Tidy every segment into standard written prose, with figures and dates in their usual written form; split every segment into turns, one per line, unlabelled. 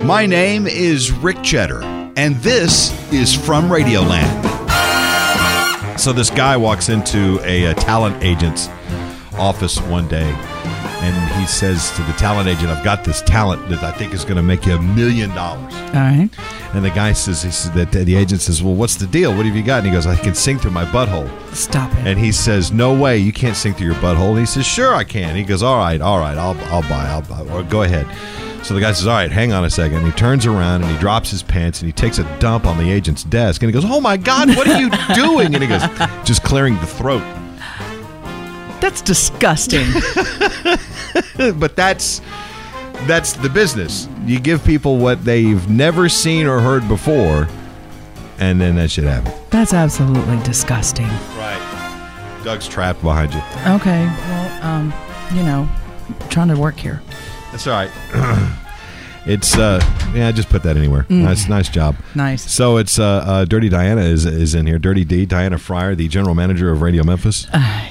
My name is Rick Cheddar, and this is From Radioland. So this guy walks into a talent agent's office one day, and he says to the talent agent, I've got this talent that I think is going to make you $1 million.
All right.
And the guy says, the agent says, well, what's the deal? What have you got? And he goes, I can sing through my butthole.
Stop it.
And he says, no way, you can't sing through your butthole. And he says, sure I can. He goes, all right, I'll buy, or go ahead. So the guy says, all right, hang on a second. And he turns around and he drops his pants and he takes a dump on the agent's desk. And he goes, oh my God, what are you doing? And he goes, just clearing the throat.
That's disgusting.
But that's the business. You give people what they've never seen or heard before, and then that shit happens.
That's absolutely disgusting.
Right. Doug's trapped behind you.
Okay. Well, trying to work here.
That's all right. It's just put that anywhere. Nice job.
Nice.
So it's Dirty Diana is in here. Dirty D, Diana Fryer, the general manager of Radio Memphis.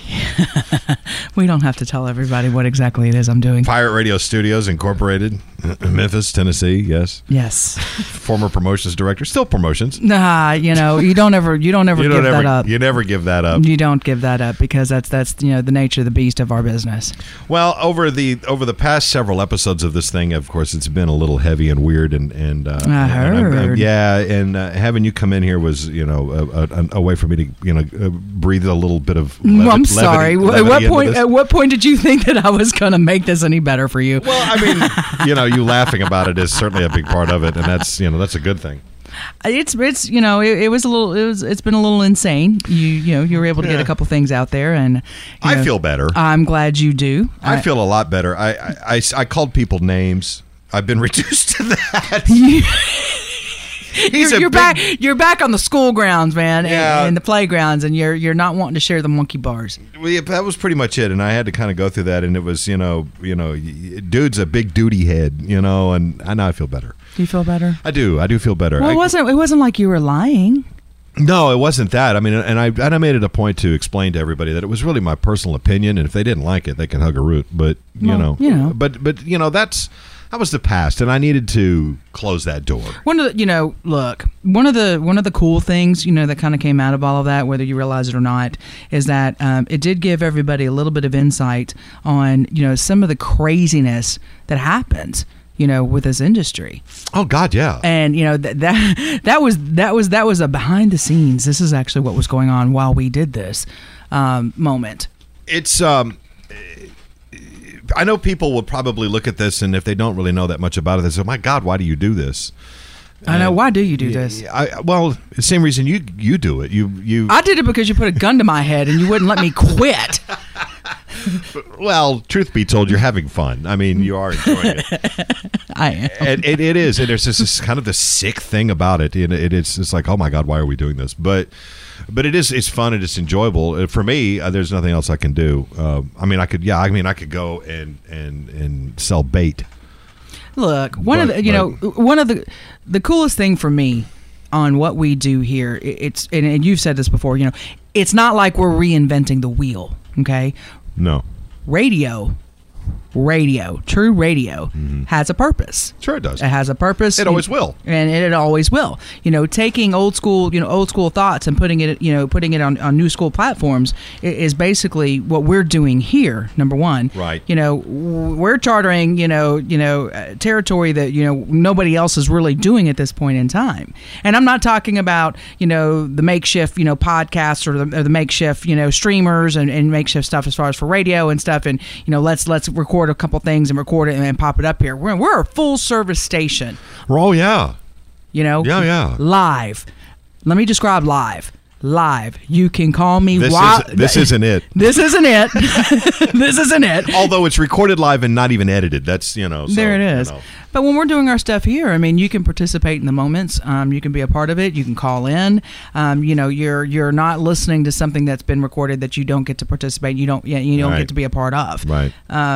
We don't have to tell everybody what exactly it is I'm doing.
Pirate Radio Studios Incorporated, Memphis, Tennessee. Yes.
Yes.
Former promotions director, still promotions.
Nah, you don't ever give that up.
You never give that up.
You don't give that up because that's the nature of the beast of our business.
Well, over the past several episodes of this thing, of course, it's been a little heavy and weird, and
I heard.
And having you come in here was a way for me to breathe a little bit of levity.
I'm sorry. At what point did you think that I was going to make this any better for you?
Well, I mean, you laughing about it is certainly a big part of it, and that's a good thing.
It's it's been a little insane. You were able to get a couple things out there, and
I feel better.
I'm glad you do.
I feel a lot better. I called people names. I've been reduced to that.
You're back on the school grounds, man,
yeah.
and the playgrounds, and you're not wanting to share the monkey bars.
Well, yeah, that was pretty much it, and I had to kind of go through that, and it was dude's a big duty head, and I know I feel better.
Do you feel better?
I do feel better.
Well, it wasn't like you were lying.
No, it wasn't that. I mean, and I made it a point to explain to everybody that it was really my personal opinion, and if they didn't like it, they can hug a root. But that was the past, and I needed to close that door.
One of the cool things, that kind of came out of all of that, whether you realize it or not, is that it did give everybody a little bit of insight on, some of the craziness that happens, with this industry.
Oh God, yeah.
And that was a behind the scenes. This is actually what was going on while we did this moment.
It's I know people will probably look at this, and if they don't really know that much about it, they say, "Oh my God, why do you do this?"
I know. Why do you do this?
Well, the same reason you do it. You.
I did it because you put a gun to my head and you wouldn't let me quit.
Well, truth be told, you're having fun. I mean, you are enjoying it.
I am.
And it is, and there's this kind of the sick thing about it. It's like, oh my God, why are we doing this? But it's fun and it's enjoyable. For me, there's nothing else I can do. I could go and sell bait.
Look, one of the coolest thing for me on what we do here, and you've said this before, it's not like we're reinventing the wheel, okay?
No.
Radio, true radio, has a purpose.
Sure it does.
It has a purpose.
It always will.
And it always will. Taking old school thoughts and putting it on new school platforms is basically what we're doing here. Number one,
right?
We're chartering territory that nobody else is really doing at this point in time. And I'm not talking about the makeshift podcasts or the makeshift streamers and makeshift stuff as far as for radio and stuff. And let's record a couple things and record it and pop it up here. We're a full service station.
Oh yeah.
Yeah. Live. Let me describe live. You can call me.
This isn't it.
This isn't it. This isn't it.
Although it's recorded live and not even edited. That's
there it is. But when we're doing our stuff here, you can participate in the moments. You can be a part of it. You can call in. You're not listening to something that's been recorded that you don't get to participate. You don't get to be a part of.
Right.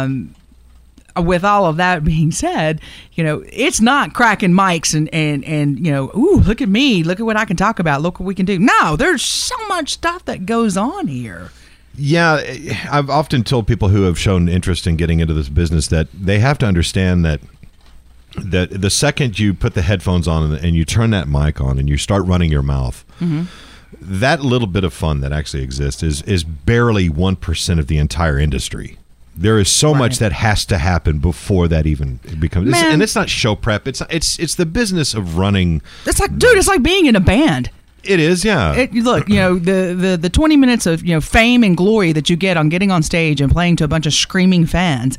With all of that being said, it's not cracking mics and ooh, look at me, look at what I can talk about, look what we can do. No, there's so much stuff that goes on here.
Yeah, I've often told people who have shown interest in getting into this business that they have to understand that the second you put the headphones on and you turn that mic on and you start running your mouth, that little bit of fun that actually exists is barely 1% of the entire industry. There is so much that has to happen before that even becomes. And it's not show prep. It's the business of running.
It's like, dude, it's like being in a band.
It is, yeah.
Look, the 20 minutes of fame and glory that you get on getting on stage and playing to a bunch of screaming fans.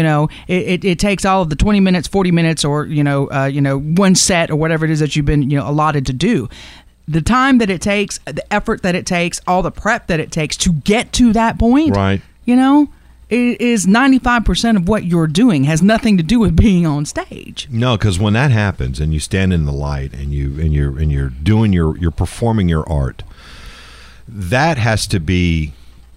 It takes all of the 20 minutes, 40 minutes, or one set or whatever it is that you've been allotted to do. The time that it takes, the effort that it takes, all the prep that it takes to get to that point.
Right.
It is 95% of what you're doing has nothing to do with being on stage.
No, because when that happens and you stand in the light and you're doing you're performing your art, that has to be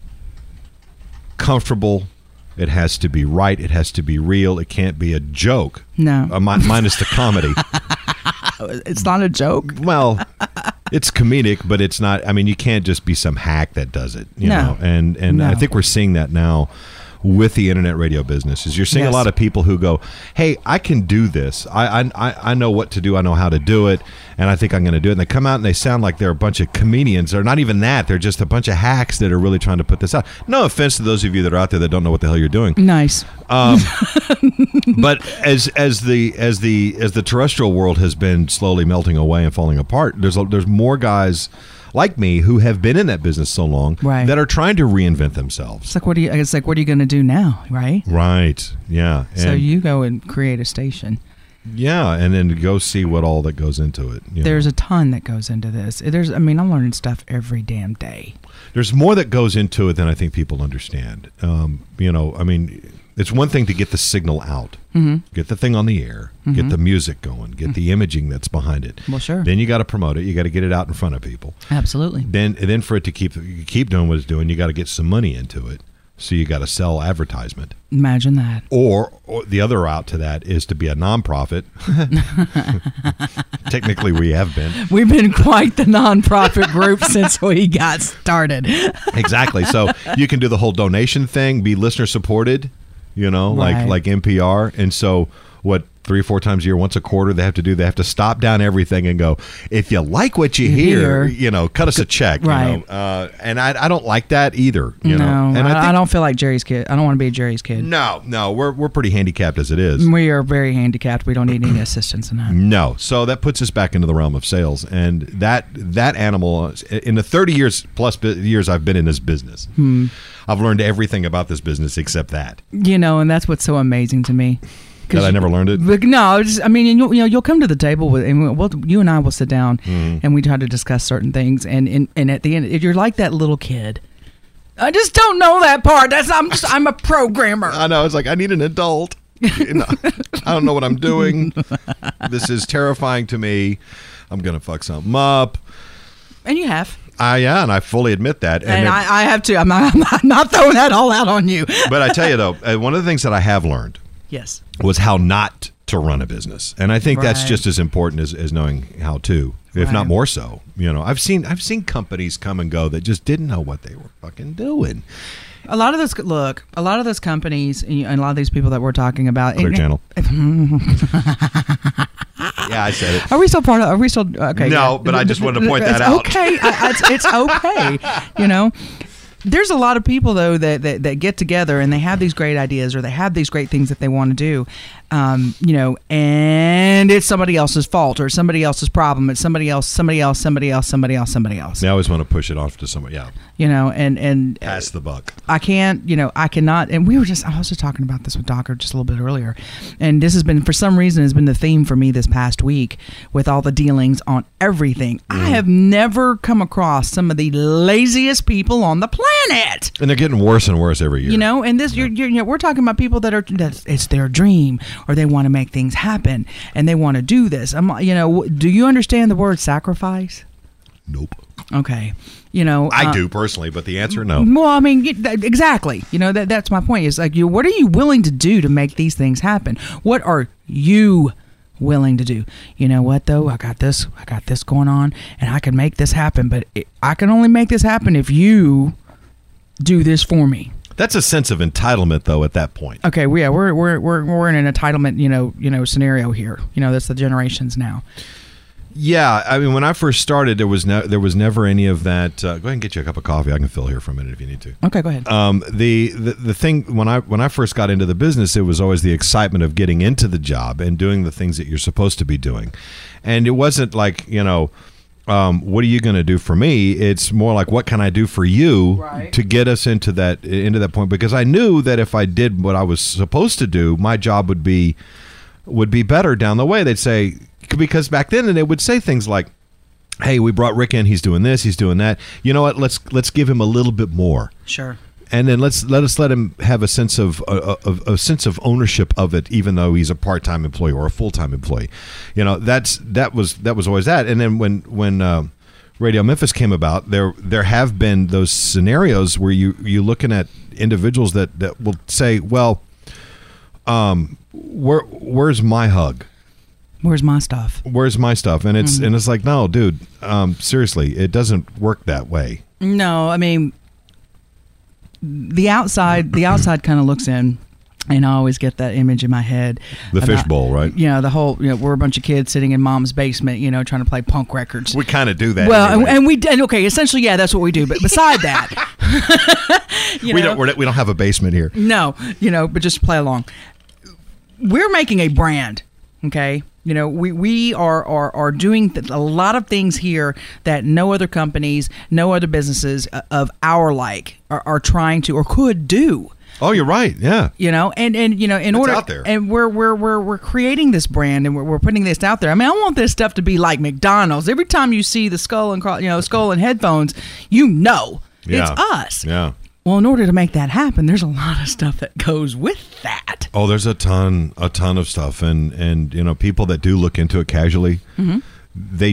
comfortable. It has to be right. It has to be real. It can't be a joke.
No,
minus the comedy.
It's not a joke.
Well, it's comedic, but it's not. I mean, you can't just be some hack that does it. You know? And
No.
I think we're seeing that now with the internet radio business. Is you're seeing a lot of people who go, "Hey, I can do this. I know what to do. I know how to do it, and I think I'm going to do it." And they come out and they sound like they're a bunch of comedians. They're not even that. They're just a bunch of hacks that are really trying to put this out. No offense to those of you that are out there that don't know what the hell you're doing.
Nice.
But as the terrestrial world has been slowly melting away and falling apart, there's more guys like me who have been in that business so long that are trying to reinvent themselves.
It's like, what are you going to do now, right?
Right. Yeah.
So you go and create a station.
Yeah, and then go see what all that goes into it.
There's a ton that goes into this. I'm learning stuff every damn day.
There's more that goes into it than I think people understand. It's one thing to get the signal out, get the thing on the air, get the music going, get the imaging that's behind it.
Well, sure.
Then you got to promote it. You got to get it out in front of people.
Absolutely.
Then for it to keep doing what it's doing, you got to get some money into it. So you got to sell advertisement.
Imagine that.
Or the other route to that is to be a nonprofit. Technically, we have been. We've been
quite the nonprofit group since we got started.
Exactly. So you can do the whole donation thing, be listener supported, like NPR. And so what, 3 or 4 times a year, once a quarter, they have to stop down everything and go, if you like what you hear, cut us a check.
Right.
And I don't like that either.
No,
and
I don't feel like Jerry's kid. I don't want to be Jerry's kid.
No, we're pretty handicapped as it is.
We are very handicapped. We don't need any assistance in that.
No. So that puts us back into the realm of sales. And that animal, in the 30 years plus years I've been in this business, I've learned everything about this business except that.
And that's what's so amazing to me.
That I never learned it?
No, you'll come to the table and you and I will sit down and we try to discuss certain things. And at the end, you're like that little kid. I just don't know that part. I'm a programmer.
I know. It's like, I need an adult. I don't know what I'm doing. This is terrifying to me. I'm going to fuck something up.
And you have.
Yeah, and I fully admit that.
And I have to. I'm not throwing that all out on you.
But I tell you, though, one of the things that I have learned was how not to run a business. And I think that's just as important as knowing how to, if not more so. I've seen companies come and go that just didn't know what they were fucking doing.
A lot of those companies and a lot of these people that we're talking about.
Clear Channel. Yeah, I said it.
Are we still okay?
No, but I just wanted to point that out.
Okay. It's okay. There's a lot of people, though, that get together and they have these great ideas or they have these great things that they want to do, and it's somebody else's fault or somebody else's problem. It's somebody else. They always
want to push it off to somebody. Yeah.
And
pass the buck.
I cannot. And I was just talking about this with Docker just a little bit earlier. And this has been, for some reason, has been the theme for me this past week with all the dealings on everything. I have never come across some of the laziest people on the planet.
And they're getting worse and worse every year.
And this, we're talking about people it's their dream or they want to make things happen and they want to do this. Do you understand the word sacrifice?
Nope.
Okay.
I do personally, but the answer, no.
Well, exactly. That's my point. Is like, what are you willing to do to make these things happen? What are you willing to do? You know what, though? I got this going on, and I can make this happen. But I can only make this happen if you do this for me.
That's a sense of entitlement, though. At that point,
Okay, we're in an entitlement, scenario here. That's the generations now.
yeah. I mean, when I first started, there was never any of that. Go ahead and get you a cup of coffee. I can fill here for a minute if you need to.
Okay, go ahead.
The thing when I first got into the business, it was always the excitement of getting into the job and doing the things that you're supposed to be doing, and it wasn't like what are you going to do for me? It's more like, what can I do for you
Right.
to get us into that point? Because I knew that if I did what I was supposed to do, my job would be better down the way. They'd say, because back then, and they would say things like, "Hey, we brought Rick in. He's doing this. He's doing that. You know what? Let's give him a little bit more."
Sure.
And then let him have a sense of ownership of it, even though he's a part-time employee or a full-time employee. That was always that. And then when Radio Memphis came about, there have been those scenarios where you're looking at individuals that will say, well, where's my hug?
Where's my stuff?
Where's my stuff? And it's like, no, dude, seriously, it doesn't work that way.
No, I mean, the outside kind of looks in, and I always get that image in my head.
The fishbowl, right?
The whole, we're a bunch of kids sitting in mom's basement, trying to play punk records.
We kind of do that.
Well,
anyway.
okay, essentially, yeah, that's what we do. But beside that,
we don't have a basement here.
No, but just play along. We're making a brand, okay? We are doing a lot of things here that no other companies, no other businesses of our like are trying to or could do.
Oh, you're right. Yeah.
In order,
out there.
And we're creating this brand, and we're putting this out there. I mean, I want this stuff to be like McDonald's. Every time you see the skull and headphones, it's us.
Yeah.
Well, in order to make that happen, there's a lot of stuff that goes with that.
Oh, there's a ton of stuff, and people that do look into it casually, they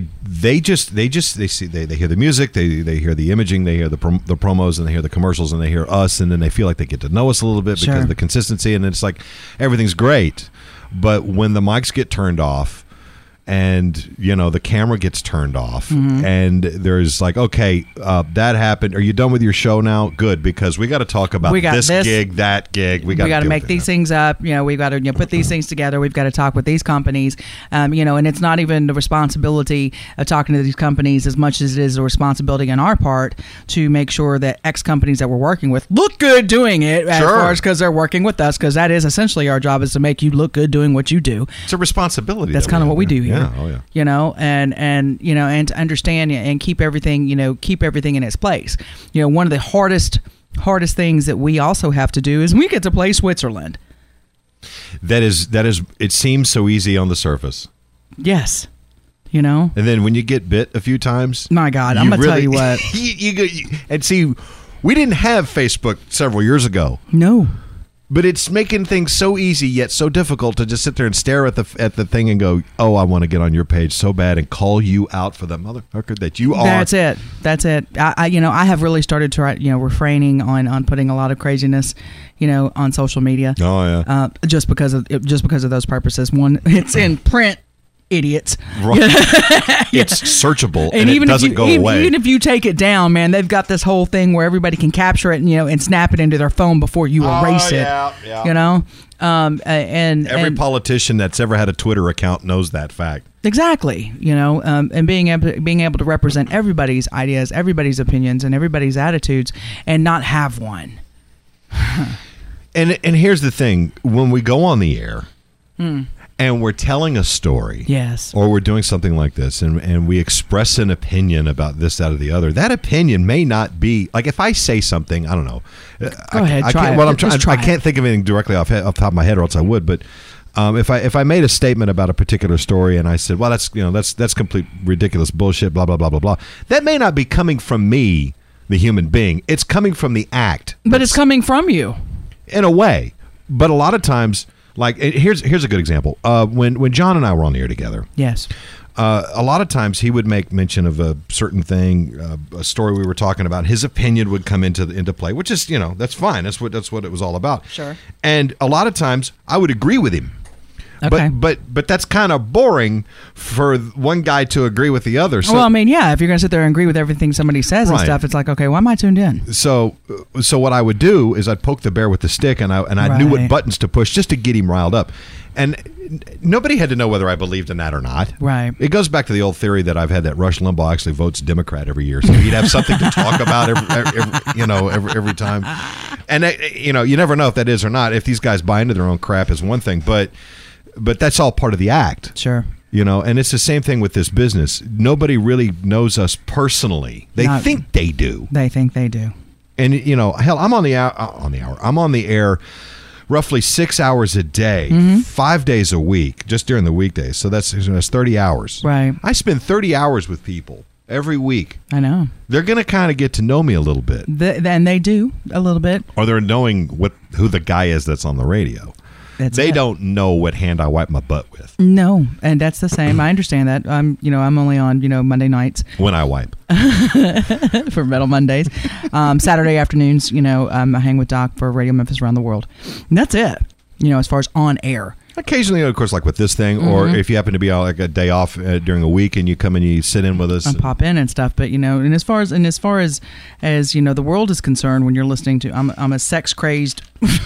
hear the music, they hear the imaging, they hear the promos, and they hear the commercials, and they hear us, and then they feel like they get to know us a little bit because of the consistency, and it's like everything's great, but when the mics get turned off, and the camera gets turned off, and there's like, okay, that happened. Are you done with your show now? Good, because we got to talk about this gig, that gig. We got to
make these things up. We've got to put these things together. We've got to talk with these companies. And it's not even the responsibility of talking to these companies as much as it is a responsibility on our part to make sure that X companies that we're working with look good doing it, as far as because they're working with us, because that is essentially our job, is to make you look good doing what you do.
It's a responsibility.
That's kind of what we do here.
Yeah. Oh, yeah.
And to understand and keep everything in its place. One of the hardest things that we also have to do is we get to play Switzerland.
That is. It seems so easy on the surface.
Yes.
And then when you get bit a few times,
my God, I'm gonna tell you what.
And see, we didn't have Facebook several years ago.
No.
But it's making things so easy yet so difficult to just sit there and stare at the thing and go, "Oh, I want to get on your page so bad and call you out for the motherfucker that you are."
That's it. I have really started to refraining on putting a lot of craziness, on social media.
Oh yeah.
Just because of those purposes. One, it's in print. Idiots.
Right. It's searchable, and
even
it doesn't go away.
Even if you take it down, man, they've got this whole thing where everybody can capture it and snap it into their phone before you erase it.
Yeah.
And
every politician that's ever had a Twitter account knows that fact.
Exactly. And being able to represent everybody's ideas, everybody's opinions, and everybody's attitudes, and not have one.
And here's the thing: when we go on the air. And we're telling a story,
yes,
or we're doing something like this, and we express an opinion about this, that, or the other. That opinion may not be like if I say something. I don't know.
Go ahead, try it.
Well, I can't think of anything directly off the top of my head, or else I would. But if I made a statement about a particular story and I said, "Well, that's complete ridiculous bullshit," blah blah blah blah blah. That may not be coming from me, the human being. It's coming from the act,
but it's coming from you
in a way. But a lot of times. Like here's a good example. When John and I were on the air together,
yes,
a lot of times he would make mention of a certain thing, a story we were talking about. His opinion would come into play, which is that's fine. That's what it was all about.
Sure.
And a lot of times I would agree with him,
Okay.
But that's kind of boring for one guy to agree with the other. So,
well, I mean, yeah, if you're going to sit there and agree with everything somebody says and
Right.
stuff, it's like, okay, why am I tuned in?
So what I would do is I'd poke the bear with the stick, and I knew what
Right.
buttons to push just to get him riled up. And nobody had to know whether I believed in that or not.
Right.
It goes back to the old theory that I've had that Rush Limbaugh actually votes Democrat every year, so he'd have something to talk about every time. And you never know if that is or not. If these guys buy into their own crap is one thing, but that's all part of the act.
Sure.
And it's the same thing with this business. Nobody really knows us personally. They think they do.
They think they do.
And hell, I'm on the hour. I'm on the air roughly 6 hours a day, 5 days a week, just during the weekdays. So that's 30 hours.
Right.
I spend 30 hours with people every week.
I know.
They're going to kind of get to know me a little bit.
Then they do a little bit.
Or they're knowing who the guy is that's on the radio. They don't know what hand I wipe my butt with.
No, and that's the same. I understand that. I'm only on, Monday nights
when I wipe
for Metal Mondays. Saturday afternoons, I hang with Doc for Radio Memphis Around the World. And that's it. As far as on air.
Occasionally, of course, like with this thing, or if you happen to be on like a day off during a week and you come and you sit in with us,
and pop in and stuff. But and as far as the world is concerned, when you're listening to, I'm a sex crazed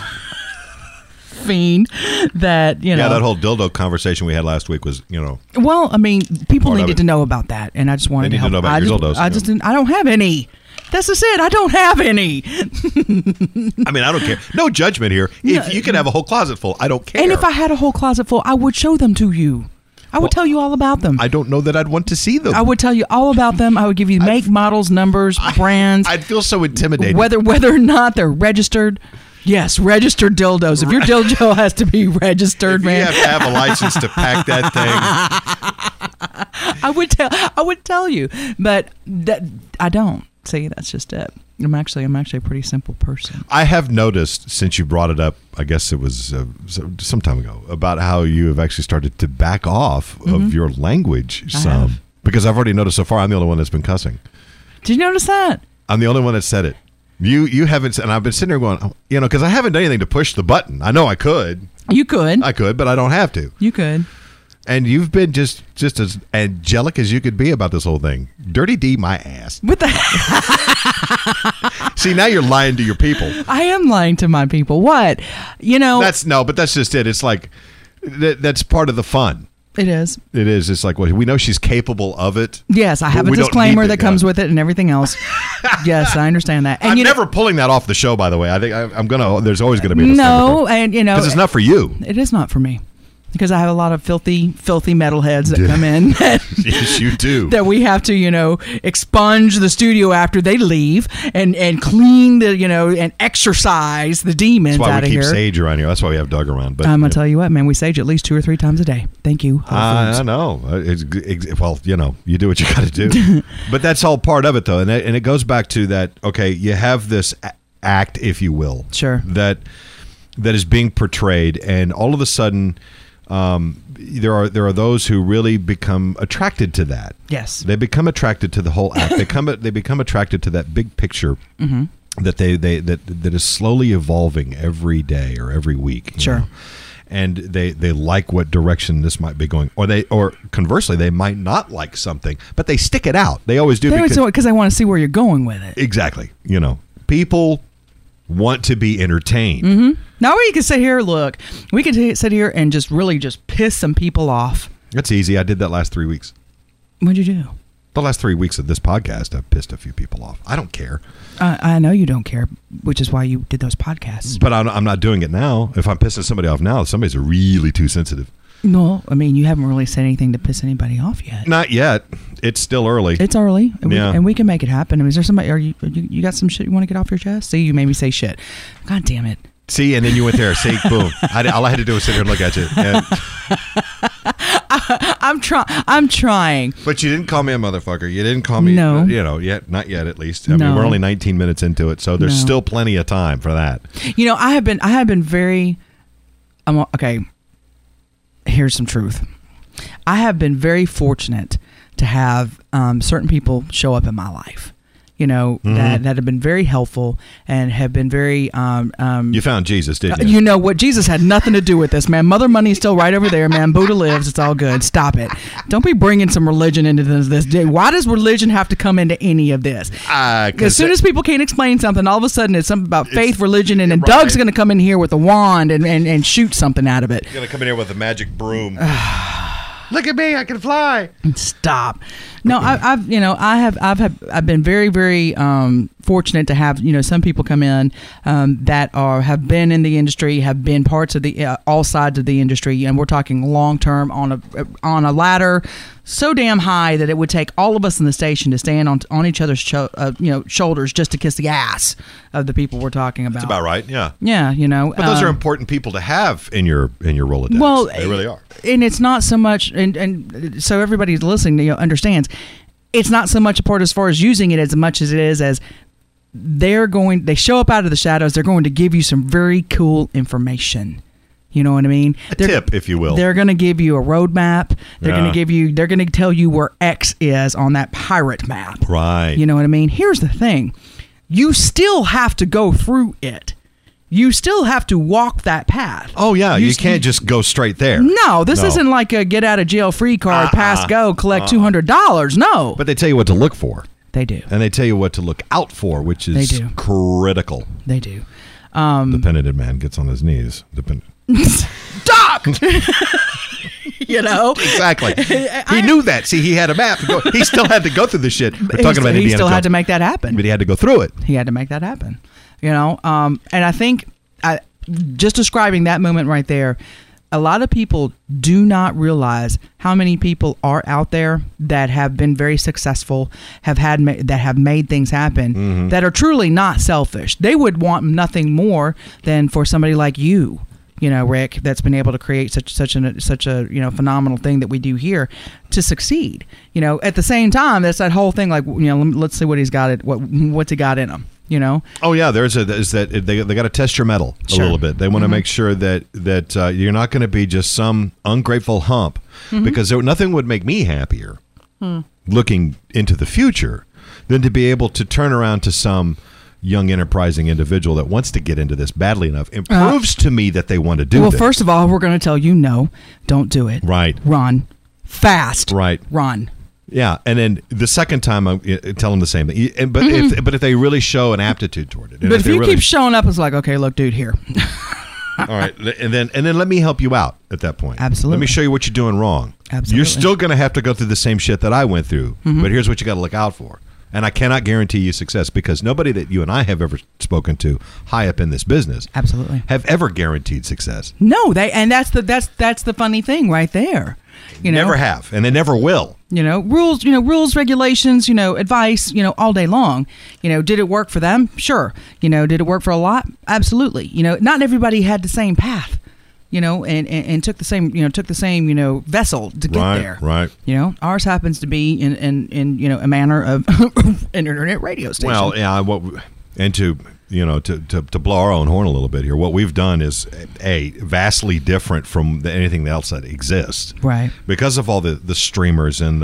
fiend that
that whole dildo conversation we had last week was
well, I mean, people needed to know about that, and I just wanted to help.
Know about your dildos.
I don't have any. That's just it. I don't have any.
I mean, I don't care. No judgment here. If you could have a whole closet full, I don't care.
And if I had a whole closet full, I would show them to you. I would tell you all about them.
I don't know that I'd want to see them.
I would tell you all about them. I would give you make, models, numbers, brands.
I'd feel so intimidated.
Whether or not they're registered. Yes, registered dildos. If your dildo has to be registered, man.
You have to have a license to pack that
thing. I would tell you, but I don't. See, that's just it. I'm actually a pretty simple person.
I have noticed since you brought it up, I guess it was some time ago, about how you have actually started to back off of your language some. Because I've already noticed so far, I'm the only one that's been cussing.
Did you notice that?
I'm the only one that said it. You haven't, and I've been sitting there going, because I haven't done anything to push the button. I know I could.
You could.
I could, but I don't have to.
You could.
And you've been just as angelic as you could be about this whole thing. Dirty D, my ass.
What the?
See, now you're lying to your people.
I am lying to my people. What?
But that's just it. It's like that's part of the fun.
It is.
It is. It's like, we know she's capable of it.
Yes, I have a disclaimer that comes with it and everything else. Yes, I understand that. And
I'm never pulling that off the show, by the way. I think I'm gonna. There's always going to be a disclaimer.
No, and
because it's not for you.
It is not for me. Because I have a lot of filthy metalheads that come in.
Yes, you do.
That we have to, expunge the studio after they leave and clean the, and exercise the demons out of here.
That's why we keep Sage around here. That's why we have Doug around. But
I'm going to tell you what, man, we Sage at least 2 or 3 times a day. Thank you.
I know. Well, you do what you got to do. But that's all part of it, though. And it goes back to that, okay, you have this act, if you will.
Sure.
That is being portrayed, and all of a sudden... there are those who really become attracted to that.
Yes,
they become attracted to the whole act. They become attracted to that big picture that that is slowly evolving every day or every week.
Sure,
and they like what direction this might be going, or conversely, they might not like something, but they stick it out. They always do
because they want to see where you're going with it.
Exactly. People want to be entertained.
Mm-hmm. Now we can sit here. Look, we can sit here and just piss some people off.
That's easy. I did that last 3 weeks.
What'd you do?
The last 3 weeks of this podcast, I've pissed a few people off. I don't care.
I know you don't care, which is why you did those podcasts.
But I'm not doing it now. If I'm pissing somebody off now, somebody's really too sensitive.
No, I mean, you haven't really said anything to piss anybody off yet.
Not yet. It's still early.
It's early, and
we,
we can make it happen. I mean, is there somebody? Are you got some shit you want to get off your chest? See, you made me say shit. God damn it.
See, and then you went there. See, boom. All I had to do was sit here and look at you.
I'm trying.
But you didn't call me a motherfucker. You didn't call me.
No.
Yet. Not yet, at least. I mean, we're only 19 minutes into it, so there's still plenty of time for that.
I have been very. Okay. Here's some truth. I have been very fortunate to have certain people show up in my life. that have been very helpful and have been very.
You found Jesus, didn't you?
You know what? Jesus had nothing to do with this, man. Mother Money's still right over there, man. Buddha lives. It's all good. Stop it. Don't be bringing some religion into this. Why does religion have to come into any of this? As soon as people can't explain something, all of a sudden it's something about faith, religion, and then Doug's going to come in here with a wand and shoot something out of it.
You're going to come in here with a magic broom. Look at me, I can fly.
Stop. No, I've been very, very fortunate to have some people come in that have been in the industry, have been parts of the all sides of the industry, and we're talking long term on a ladder so damn high that it would take all of us in the station to stand on each other's shoulders just to kiss the ass of the people we're talking about.
That's about right. Yeah.
Yeah.
But those are important people to have in your Rolodex.
Well,
they really are.
And it's not so much, and so everybody listening understands, it's not so much a part as far as using it as much as it is as they show up out of the shadows. They're going to give you some very cool information. You know what I mean?
A tip, if you will.
They're going to give you a roadmap. They're going to tell you where X is on that pirate map.
Right.
You know what I mean? Here's the thing. You still have to go through it. You still have to walk that path.
Oh, yeah. You can't just go straight there.
No, this isn't like a get out of jail free card, pass go, collect $200. No.
But they tell you what to look for.
They do.
And they tell you what to look out for, which is critical.
They do.
The penitent man gets on his knees.
Stop!
Exactly. He knew that. See, he had a map. He still had to go through this shit. We're talking about Indiana
He still
Jones.
had to make that happen.
But he had to go through it.
He had to make that happen. And I think just describing that moment right there, a lot of people do not realize how many people are out there that have been very successful, that have made things happen, that are truly not selfish. They would want nothing more than for somebody like you, Rick, that's been able to create such a phenomenal thing that we do here to succeed. At the same time, that's that whole thing. Like, let's see what he's got. What's he got in him.
Oh yeah, they got to test your mettle a little bit. They want to make sure that you're not going to be just some ungrateful hump, because nothing would make me happier looking into the future than to be able to turn around to some young enterprising individual that wants to get into this badly enough and proves to me that they want to do this.
Well, first of all, we're going to tell you no, don't do it.
Right.
Run fast.
Right.
Run.
Yeah, and then the second time I tell them the same thing. But if they really show an aptitude toward it,
but if you keep showing up, it's like, okay, look, dude, here.
All right, and then let me help you out at that point.
Absolutely.
Let me show you what you're doing wrong.
Absolutely.
You're still going to have to go through the same shit that I went through, but here's what you got to look out for. And I cannot guarantee you success, because nobody that you and I have ever spoken to high up in this business
absolutely
have ever guaranteed success.
No, that's the funny thing right there.
Never have, and they never will.
Rules, regulations, advice, all day long. Did it work for them? Sure. Did it work for a lot? Absolutely. Not everybody had the same path. And took the same vessel to get there.
Right.
Ours happens to be in a manner of an internet radio station.
Well, yeah. To blow our own horn a little bit here, what we've done is vastly different from anything else that exists.
Right. Because
of all the streamers and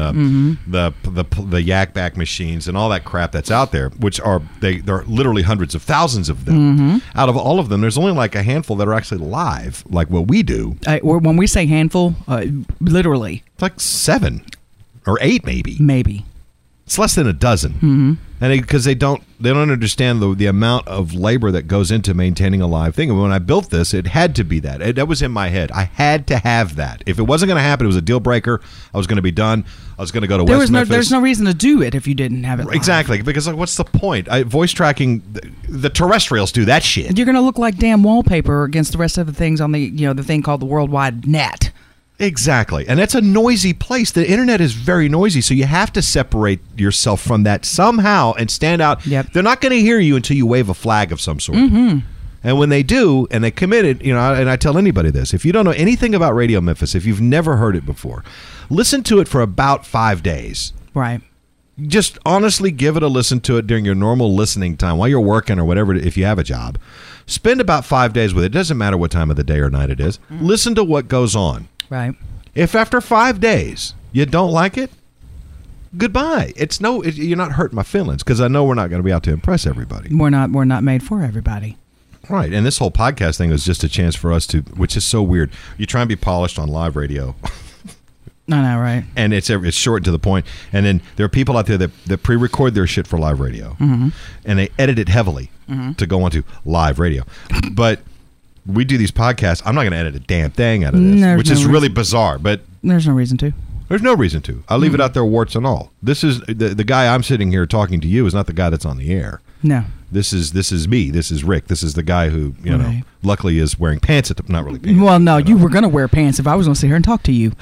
the yak back machines and all that crap that's out there, which there are literally hundreds of thousands of them. Out of all of them, there's only like a handful that are actually live, like what we do.
When we say handful, literally,
it's like 7 or 8, maybe.
Maybe.
It's less than a dozen, and because they don't understand the amount of labor that goes into maintaining a live thing. And when I built this, it had to be that. That was in my head. I had to have that. If it wasn't going to happen, it was a deal breaker. I was going to be done. I was going to go to West Memphis.
There's no reason to do it if you didn't have it live.
Exactly, because what's the point? Voice tracking, the terrestrials do that shit.
You're going to look like damn wallpaper against the rest of the things on the thing called the World Wide Net.
Exactly. And that's a noisy place. The internet is very noisy, so you have to separate yourself from that somehow and stand out.
Yep.
They're not going to hear you until you wave a flag of some sort. And when they do, and they commit it, and I tell anybody this, if you don't know anything about Radio Memphis, if you've never heard it before, listen to it for about 5 days.
Right.
Just honestly give it a listen to it during your normal listening time while you're working or whatever, if you have a job. Spend about 5 days with it. It doesn't matter what time of the day or night it is. Listen to what goes on.
Right.
If after 5 days you don't like it, goodbye. You're not hurting my feelings because I know we're not going to be out to impress everybody.
We're not made for everybody.
Right. And this whole podcast thing was just a chance for us to, which is so weird. You try and be polished on live radio.
I know, right?
And it's short to the point. And then there are people out there that pre-record their shit for live radio.
Mm-hmm.
And they edit it heavily to go onto live radio. But we do these podcasts. I'm not going to edit a damn thing out of this, which is really bizarre. But
there's no reason to.
There's no reason to. I'll leave it out there, warts and all. This is the guy I'm sitting here talking to you is not the guy that's on the air.
No.
This is me. This is Rick. This is the guy who, luckily is wearing pants not really pants.
Well, no, you were going to wear pants if I was going to sit here and talk to you.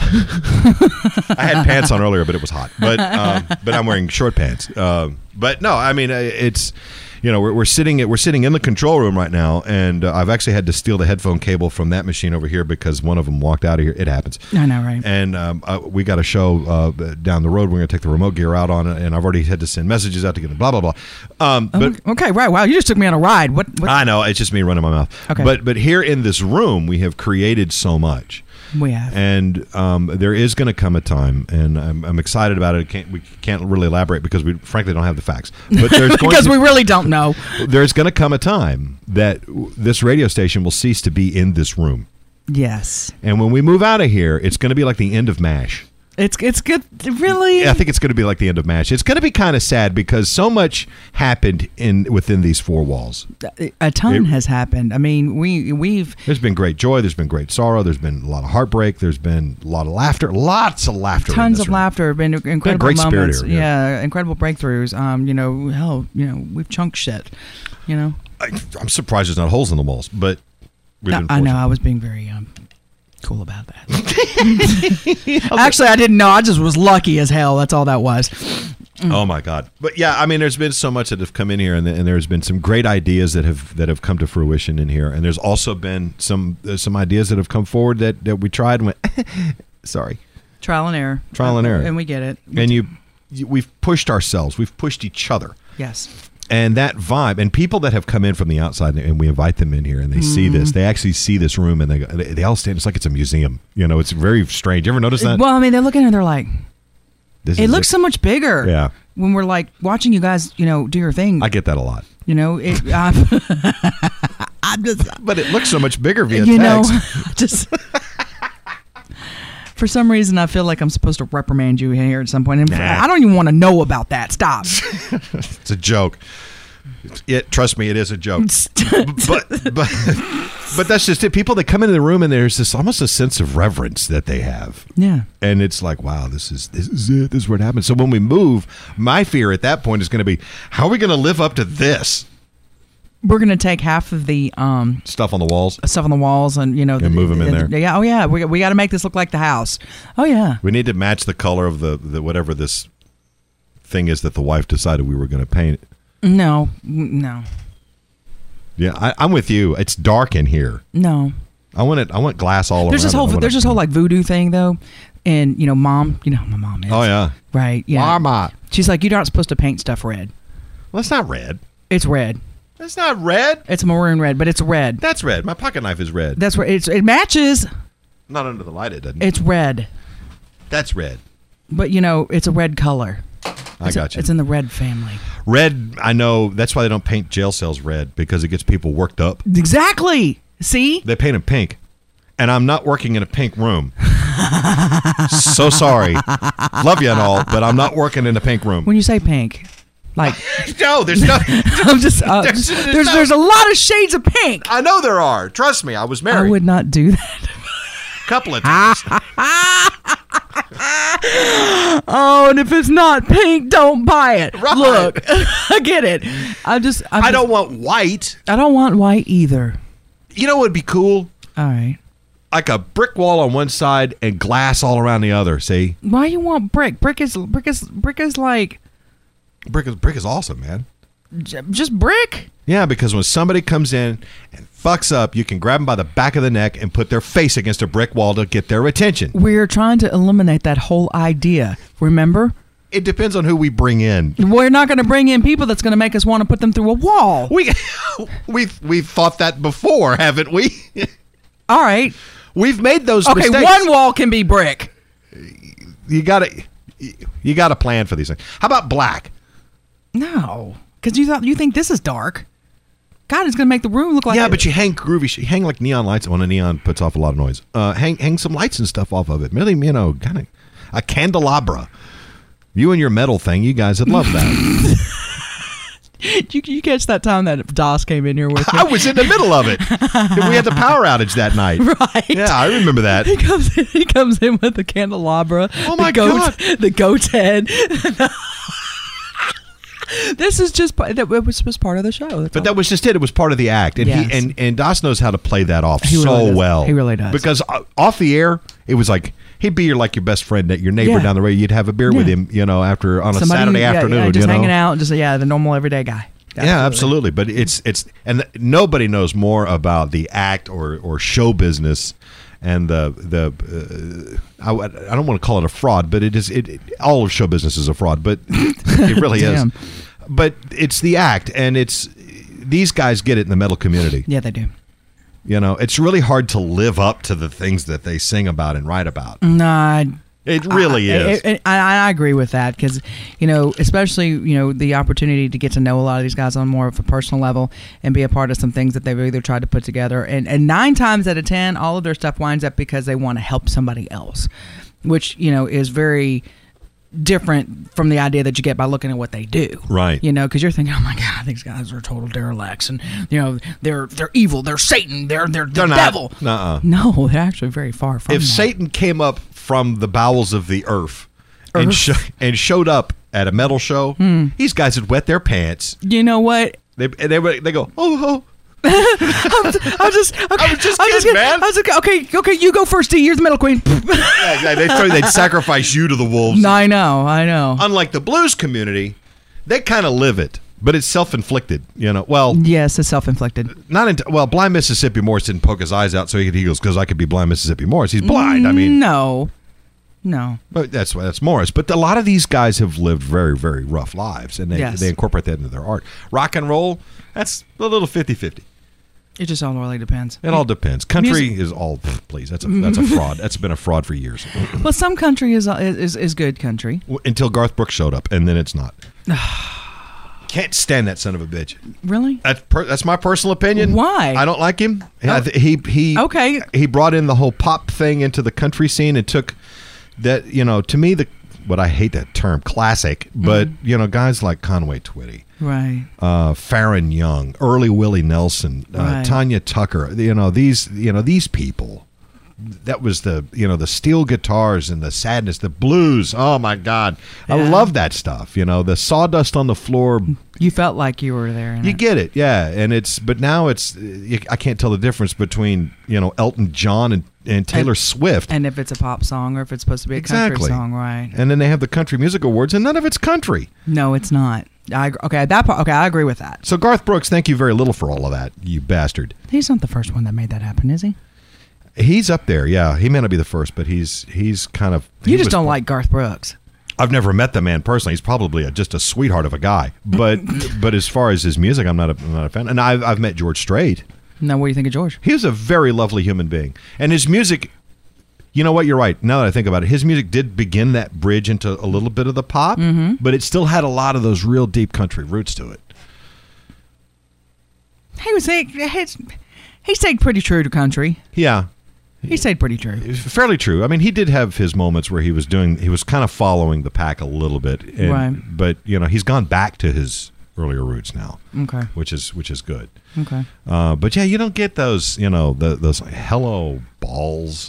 I had pants on earlier, but it was hot. But I'm wearing short pants. But no, I mean, it's, we're sitting in the control room right now, and I've actually had to steal the headphone cable from that machine over here because one of them walked out of here. It happens.
I know, right?
And we got a show down the road. We're going to take the remote gear out on it, and I've already had to send messages out to get it, blah, blah, blah. But
okay, right. Wow, you just took me on a ride. What?
I know. It's just me running my mouth.
Okay.
But here in this room, we have created so much.
We have.
And there is going to come a time, and I'm excited about it. We can't really elaborate because we frankly don't have the facts. But there's
because we really don't know.
There's going to come a time that this radio station will cease to be in this room.
Yes.
And when we move out of here, it's going to be like the end of MASH.
It's good. Really?
I think it's going to be like the end of MASH. It's going to be kind of sad because so much happened within these four walls.
A ton has happened. I mean, we've.
There's been great joy. There's been great sorrow. There's been a lot of heartbreak. There's been a lot of laughter. Lots of laughter.
Tons of laughter. Been incredible
great
moments.
Spirit here,
yeah, incredible breakthroughs. We've chunked shit.
I'm surprised there's not holes in the walls, but
I know. I was being very cool about that. Actually, I didn't know. I just was lucky as hell. That's all that was.
Oh my God! But yeah, I mean, there's been so much that have come in here, and there's been some great ideas that have come to fruition in here, and there's also been some ideas that have come forward that we tried and went, sorry,
trial and error, and we get it.
And we've pushed ourselves, we've pushed each other.
Yes.
And that vibe, and people that have come in from the outside, and we invite them in here, and they see this. They actually see this room, and they all stand. It's like it's a museum. It's very strange. You ever notice that?
Well, I mean, they're looking and they're like, it looks so much bigger.
Yeah.
When we're like watching you guys, do your thing.
I get that a lot. But it looks so much bigger via text.
For some reason, I feel like I'm supposed to reprimand you here at some point. And I don't even want to know about that. Stop.
It's a joke. Trust me, it is a joke. but that's just it. People that come into the room and there's this almost a sense of reverence that they have.
Yeah. And
it's like, wow, this is it. This is where it happens. So when we move, my fear at that point is going to be, how are we going to live up to this?
We're going to take half of the
stuff on the walls,
and
and move them in there.
Yeah, oh yeah, we got to make this look like the house. Oh yeah,
we need to match the color of the whatever this thing is that the wife decided we were going to paint.
No.
Yeah, I'm with you. It's dark in here.
No,
I want glass all around.
There's this whole like voodoo thing though, and Mom, how my mom is.
Oh yeah,
right. Yeah,
Mama.
She's like, you're not supposed to paint stuff red.
Well, it's not red.
It's red.
That's not red.
It's maroon red, but it's red.
That's red. My pocket knife is red.
That's where it matches.
Not under the light, it doesn't.
It's red.
That's red.
But it's a red color.
I got you.
It's in the red family.
Red, I know. That's why they don't paint jail cells red, because it gets people worked up.
Exactly. See?
They paint them pink. And I'm not working in a pink room. So sorry. Love you and all, but I'm not working in a pink room.
When you say pink, like
no, there's no.
I'm just there's a lot of shades of pink.
I know there are. Trust me, I was married.
I would not do that.
Couple of times.
Oh, and if it's not pink, don't buy it.
Right.
Look, I get it. I
don't want white.
I don't want white either.
You know what would be cool?
All right.
Like a brick wall on one side and glass all around the other. See?
Why you want brick? Brick is like.
Brick is awesome, man.
Just brick?
Yeah, because when somebody comes in and fucks up, you can grab them by the back of the neck and put their face against a brick wall to get their attention.
We're trying to eliminate that whole idea, remember?
It depends on who we bring in.
We're not going to bring in people that's going to make us want to put them through a wall.
We've thought that before, haven't we?
All right.
We've made those mistakes.
Okay, one wall can be brick.
You got to... you got to plan for these things. How about black?
No, because you think this is dark. God, it's going to make the room look like...
Yeah, but you hang groovy. You hang like neon lights. When a neon puts off a lot of noise. Hang some lights and stuff off of it. Really, kind of a candelabra. You and your metal thing, you guys would love that.
You catch that time that Doss came in here with me?
I was in the middle of it. We had the power outage that night.
Right.
Yeah, I remember that.
He comes in with the candelabra.
Oh, my God.
The goat's head. This is just it was part of the show.
But that was just it. It was part of the act, and
Yes.
and Doss knows how to play that off
He really does.
well.
He really does.
Because off the air, it was like he'd be your best friend, your neighbor
Yeah.
down the road. You'd have a beer with him, after on a Saturday afternoon,
just hanging out, just the normal everyday guy.
Yeah, absolutely. But it's and nobody knows more about the act or show business. And I don't want to call it a fraud, but all of show business is a fraud, but it really is. But it's the act, and these guys get it in the metal community.
Yeah, they do.
It's really hard to live up to the things that they sing about and write about.
No,
it really is.
I agree with that because, especially, the opportunity to get to know a lot of these guys on more of a personal level and be a part of some things that they've either tried to put together. And 9 times out of 10, all of their stuff winds up because they want to help somebody else, which, is very different from the idea that you get by looking at what they do.
Right.
Because you're thinking, oh my God, these guys are total derelicts and, they're evil, they're Satan, they're the devil.
Nuh-uh.
No, they're actually very far from
If
that.
Satan came up from the bowels of the earth. And showed up at a metal show, these guys would wet their pants.
You know what?
They go, oh.
I was just kidding,
man.
I was like, okay, you go first, D. You're the metal queen.
Yeah, they'd sacrifice you to the wolves.
I know.
Unlike the blues community, they kind of live it, but it's self-inflicted. Well,
yes, it's self-inflicted.
Blind Mississippi Morris didn't poke his eyes out, so he goes, because I could be Blind Mississippi Morris. He's blind. I mean,
no.
But that's Morris. But a lot of these guys have lived very, very rough lives, and they incorporate that into their art. Rock and roll, that's a little 50-50.
It just all really depends.
It all depends. Country is all, please, that's a fraud. That's been a fraud for years.
Well, some country is good country.
Until Garth Brooks showed up, and then it's not. Can't stand that son of a bitch.
Really?
That's my personal opinion.
Why?
I don't like him.
Oh.
He brought in the whole pop thing into the country scene and took that, to me, what I hate that term, classic, but, guys like Conway Twitty.
Right.
Farron Young, Early Willie Nelson,
Right.
Tanya Tucker, these people. That was the steel guitars and the sadness, the blues. Oh my God, I love that stuff. The sawdust on the floor.
You felt like you were there.
You get it, yeah. And but now I can't tell the difference between Elton John and Taylor Swift.
And if it's a pop song or if it's supposed to be a country song, right?
And then they have the Country Music Awards, and none of it's country.
No, it's not. I agree with that.
So Garth Brooks, thank you very little for all of that, you bastard.
He's not the first one that made that happen, is he?
He's up there, yeah. He may not be the first, but he's kind of.
You just don't like Garth Brooks.
I've never met the man personally. He's probably just a sweetheart of a guy. But as far as his music, I'm not a fan. And I've met George Strait.
Now, what do you think of George?
He was a very lovely human being, and his music. You know what? You're right. Now that I think about it, his music did begin that bridge into a little bit of the pop, but it still had a lot of those real deep country roots to it.
He stayed pretty true to country.
Yeah.
He stayed pretty true.
Fairly true. I mean, he did have his moments where he was kind of following the pack a little bit.
Right.
But, he's gone back to his earlier roots now.
Okay.
Which is good.
Okay.
But yeah, you don't get those, those hello balls,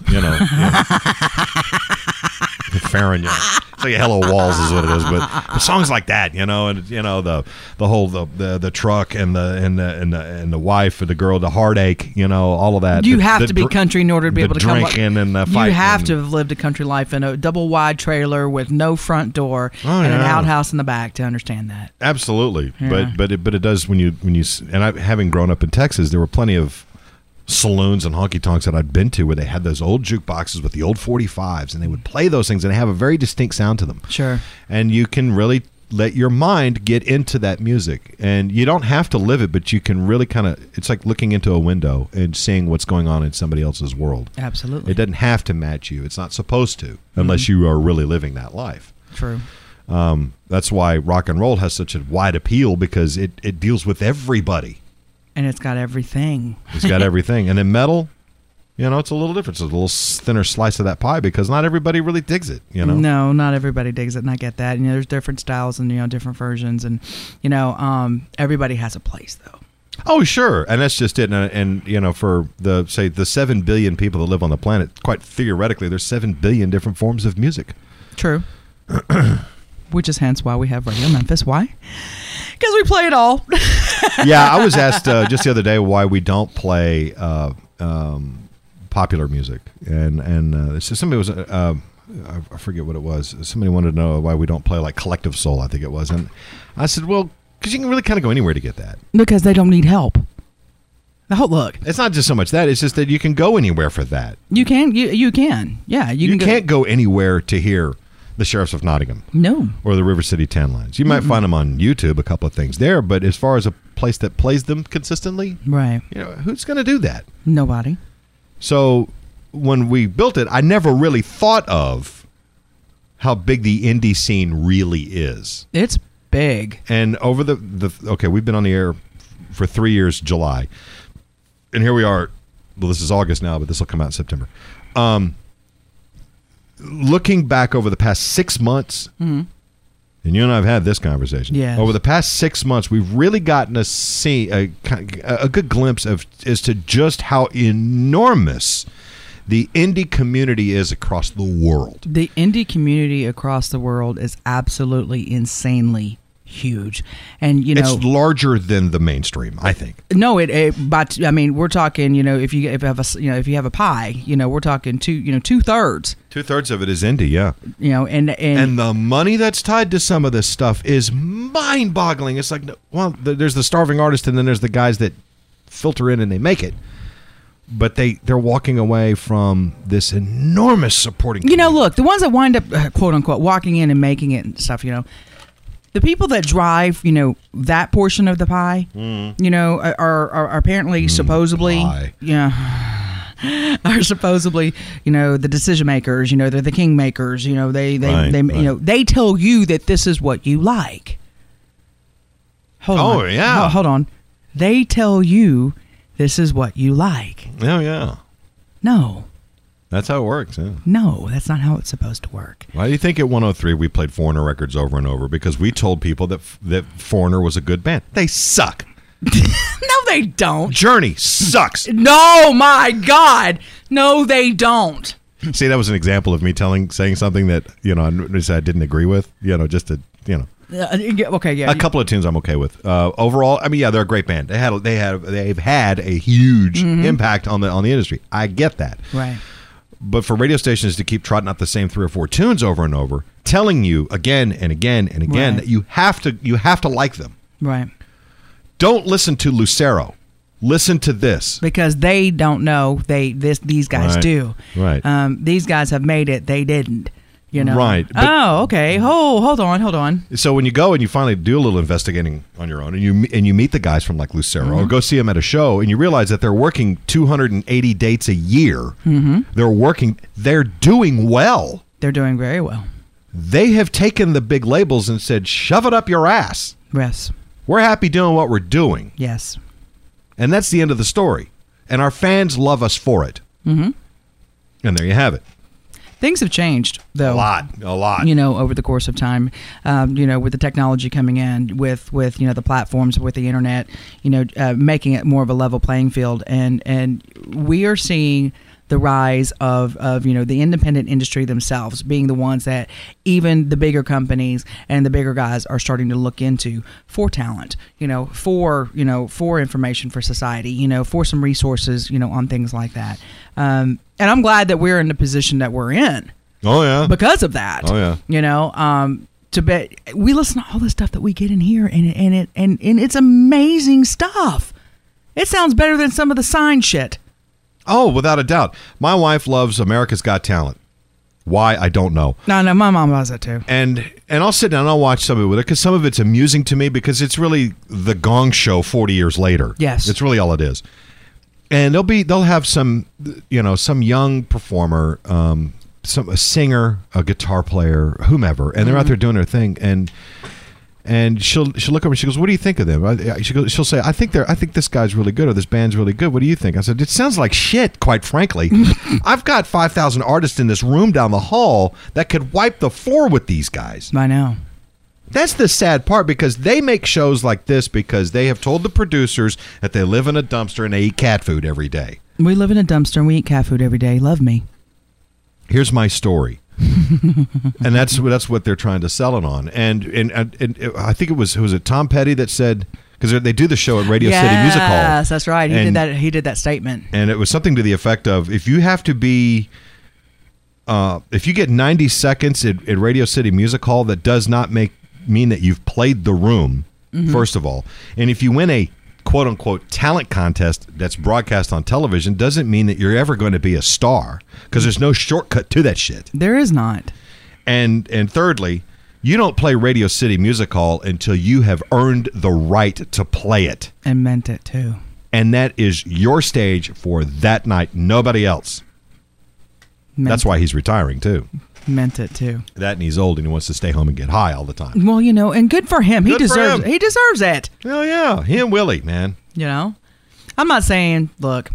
Farron Young. It's like hello walls is what it is, but songs like that, and the whole the truck and the wife and the girl, the heartache, all of that.
You have to be country in order to be able to come.
Drinking and the fighting.
You have to have lived a country life in a double wide trailer with no front door and an outhouse in the back to understand that.
Absolutely,
Yeah.
but it does when you having grown up in Texas, there were plenty of saloons and honky tonks that I'd been to where they had those old jukeboxes with the old 45s, and they would play those things and they have a very distinct sound to them.
Sure.
And you can really let your mind get into that music, and you don't have to live it, but you can really it's like looking into a window and seeing what's going on in somebody else's world.
Absolutely.
It doesn't have to match you. It's not supposed to, unless you are really living that life.
True.
That's why rock and roll has such a wide appeal, because it deals with everybody.
And it's got everything.
It's got everything. And then metal, it's a little different. It's a little thinner slice of that pie, because not everybody really digs it,
No, not everybody digs it, and I get that. There's different styles and, different versions, and, everybody has a place, though.
Oh, sure. And that's just it. And for the 7 billion people that live on the planet, quite theoretically, there's 7 billion different forms of music.
True. Which is hence why we have Radio Memphis. Why? Because we play it all.
Yeah, I was asked just the other day why we don't play popular music, and so somebody was I forget what it was. Somebody wanted to know why we don't play like Collective Soul, I think it was, and I said, well, because you can really kind of go anywhere to get that.
Because they don't need help. Look,
it's not just so much that; it's just that you can go anywhere for that.
You can, you can, yeah.
You can't go anywhere to hear the Sheriffs of Nottingham,
no,
or the River City Tan Lines. You might find them on YouTube, a couple of things there, but as far as a place that plays them consistently,
right?
Who's going to do that?
Nobody.
So when we built it, I never really thought of how big the indie scene really is.
It's big.
And over okay, we've been on the air for 3 years, July. And here we are. Well, this is August now, but this will come out in September. Looking back over the past 6 months, and you and I have had this conversation.
Yeah.
Over the past 6 months, we've really gotten to see a good glimpse as to just how enormous the indie community is across the world.
The indie community across the world is absolutely insanely huge, and
it's larger than the mainstream, I think.
No, but I mean, we're talking. If you have a pie, we're talking 2/3.
2/3 of it is indie, yeah.
And
the money that's tied to some of this stuff is mind-boggling. It's like, well, there's the starving artist, and then there's the guys that filter in and they make it. But they're walking away from this enormous supporting community.
Look, the ones that wind up quote unquote walking in and making it and stuff, the people that drive, that portion of the pie, are apparently supposedly, are supposedly, the decision makers. They're the king makers. They tell you that this is what you like. Hold on.
Yeah.
Hold on. They tell you this is what you like.
Oh yeah.
No.
That's how it works, yeah.
No, that's not how it's supposed to work.
Why do you think at 103 we played Foreigner records over and over? Because we told people that Foreigner was a good band. They suck.
No, they don't.
Journey sucks.
No, my God. No, they don't.
See, that was an example of me saying something that, I didn't agree with, just to,
okay, yeah.
A couple of tunes I'm okay with. Overall, I mean, yeah, they're a great band. They've had a huge impact on the industry. I get that.
Right.
But for radio stations to keep trotting out the same 3 or 4 tunes over and over, telling you again and again and again that you have to like them.
Right.
Don't listen to Lucero. Listen to this.
Because they don't know. These guys do.
Right.
These guys have made it. They didn't.
Right.
Oh, okay. Hold on.
So when you go and you finally do a little investigating on your own, and you meet the guys from like Lucero, or go see them at a show, and you realize that they're working 280 dates a year. They're doing well.
They're doing very well.
They have taken the big labels and said, shove it up your ass.
Yes.
We're happy doing what we're doing.
Yes.
And that's the end of the story. And our fans love us for it. And there you have it.
Things have changed, though.
A lot.
Over the course of time, with the technology coming in, with the platforms, with the internet, making it more of a level playing field, and we are seeing the rise of the independent industry themselves being the ones that even the bigger companies and the bigger guys are starting to look into for talent, for information for society, for some resources, on things like that. And I'm glad that we're in the position that we're in.
Oh yeah.
Because of that.
Oh yeah.
To bet we listen to all the stuff that we get in here, and it's amazing stuff. It sounds better than some of the sign shit.
Oh, without a doubt. My wife loves America's Got Talent. Why, I don't know.
No, my mom loves it too.
And I'll sit down and I'll watch some of it with her because some of it's amusing to me because it's really the Gong Show 40 years later.
Yes.
It's really all it is. And they'll have some young performer a singer, a guitar player, whomever, and they're out there doing their thing, and she'll look over and she goes, "What do you think of them?" She'll say, "I think this guy's really good, or this band's really good. What do you think?" I said, "It sounds like shit, quite frankly. I've got 5,000 artists in this room down the hall that could wipe the floor with these guys."
I know.
That's the sad part, because they make shows like this because they have told the producers that they live in a dumpster and they eat cat food every day.
We live in a dumpster and we eat cat food every day. Love me.
Here's my story. And that's what they're trying to sell it on. And I think it was Tom Petty that said, because they do the show at Radio City Music Hall.
Yes, that's right. He did that statement.
And it was something to the effect of, if you have to be, if you get 90 seconds at Radio City Music Hall, that does not mean that you've played the room, first of all. And if you win a quote-unquote talent contest that's broadcast on television, doesn't mean that you're ever going to be a star, because there's no shortcut to that shit.
There is not.
And thirdly, you don't play Radio City Music Hall until you have earned the right to play it.
And meant it, too. And
that is your stage for that night, nobody else. That's why he's retiring, too.
Meant it, too.
That, and he's old and he wants to stay home and get high all the time.
Well, and good for him. He deserves it.
Hell yeah. He and Willie, man.
I'm not saying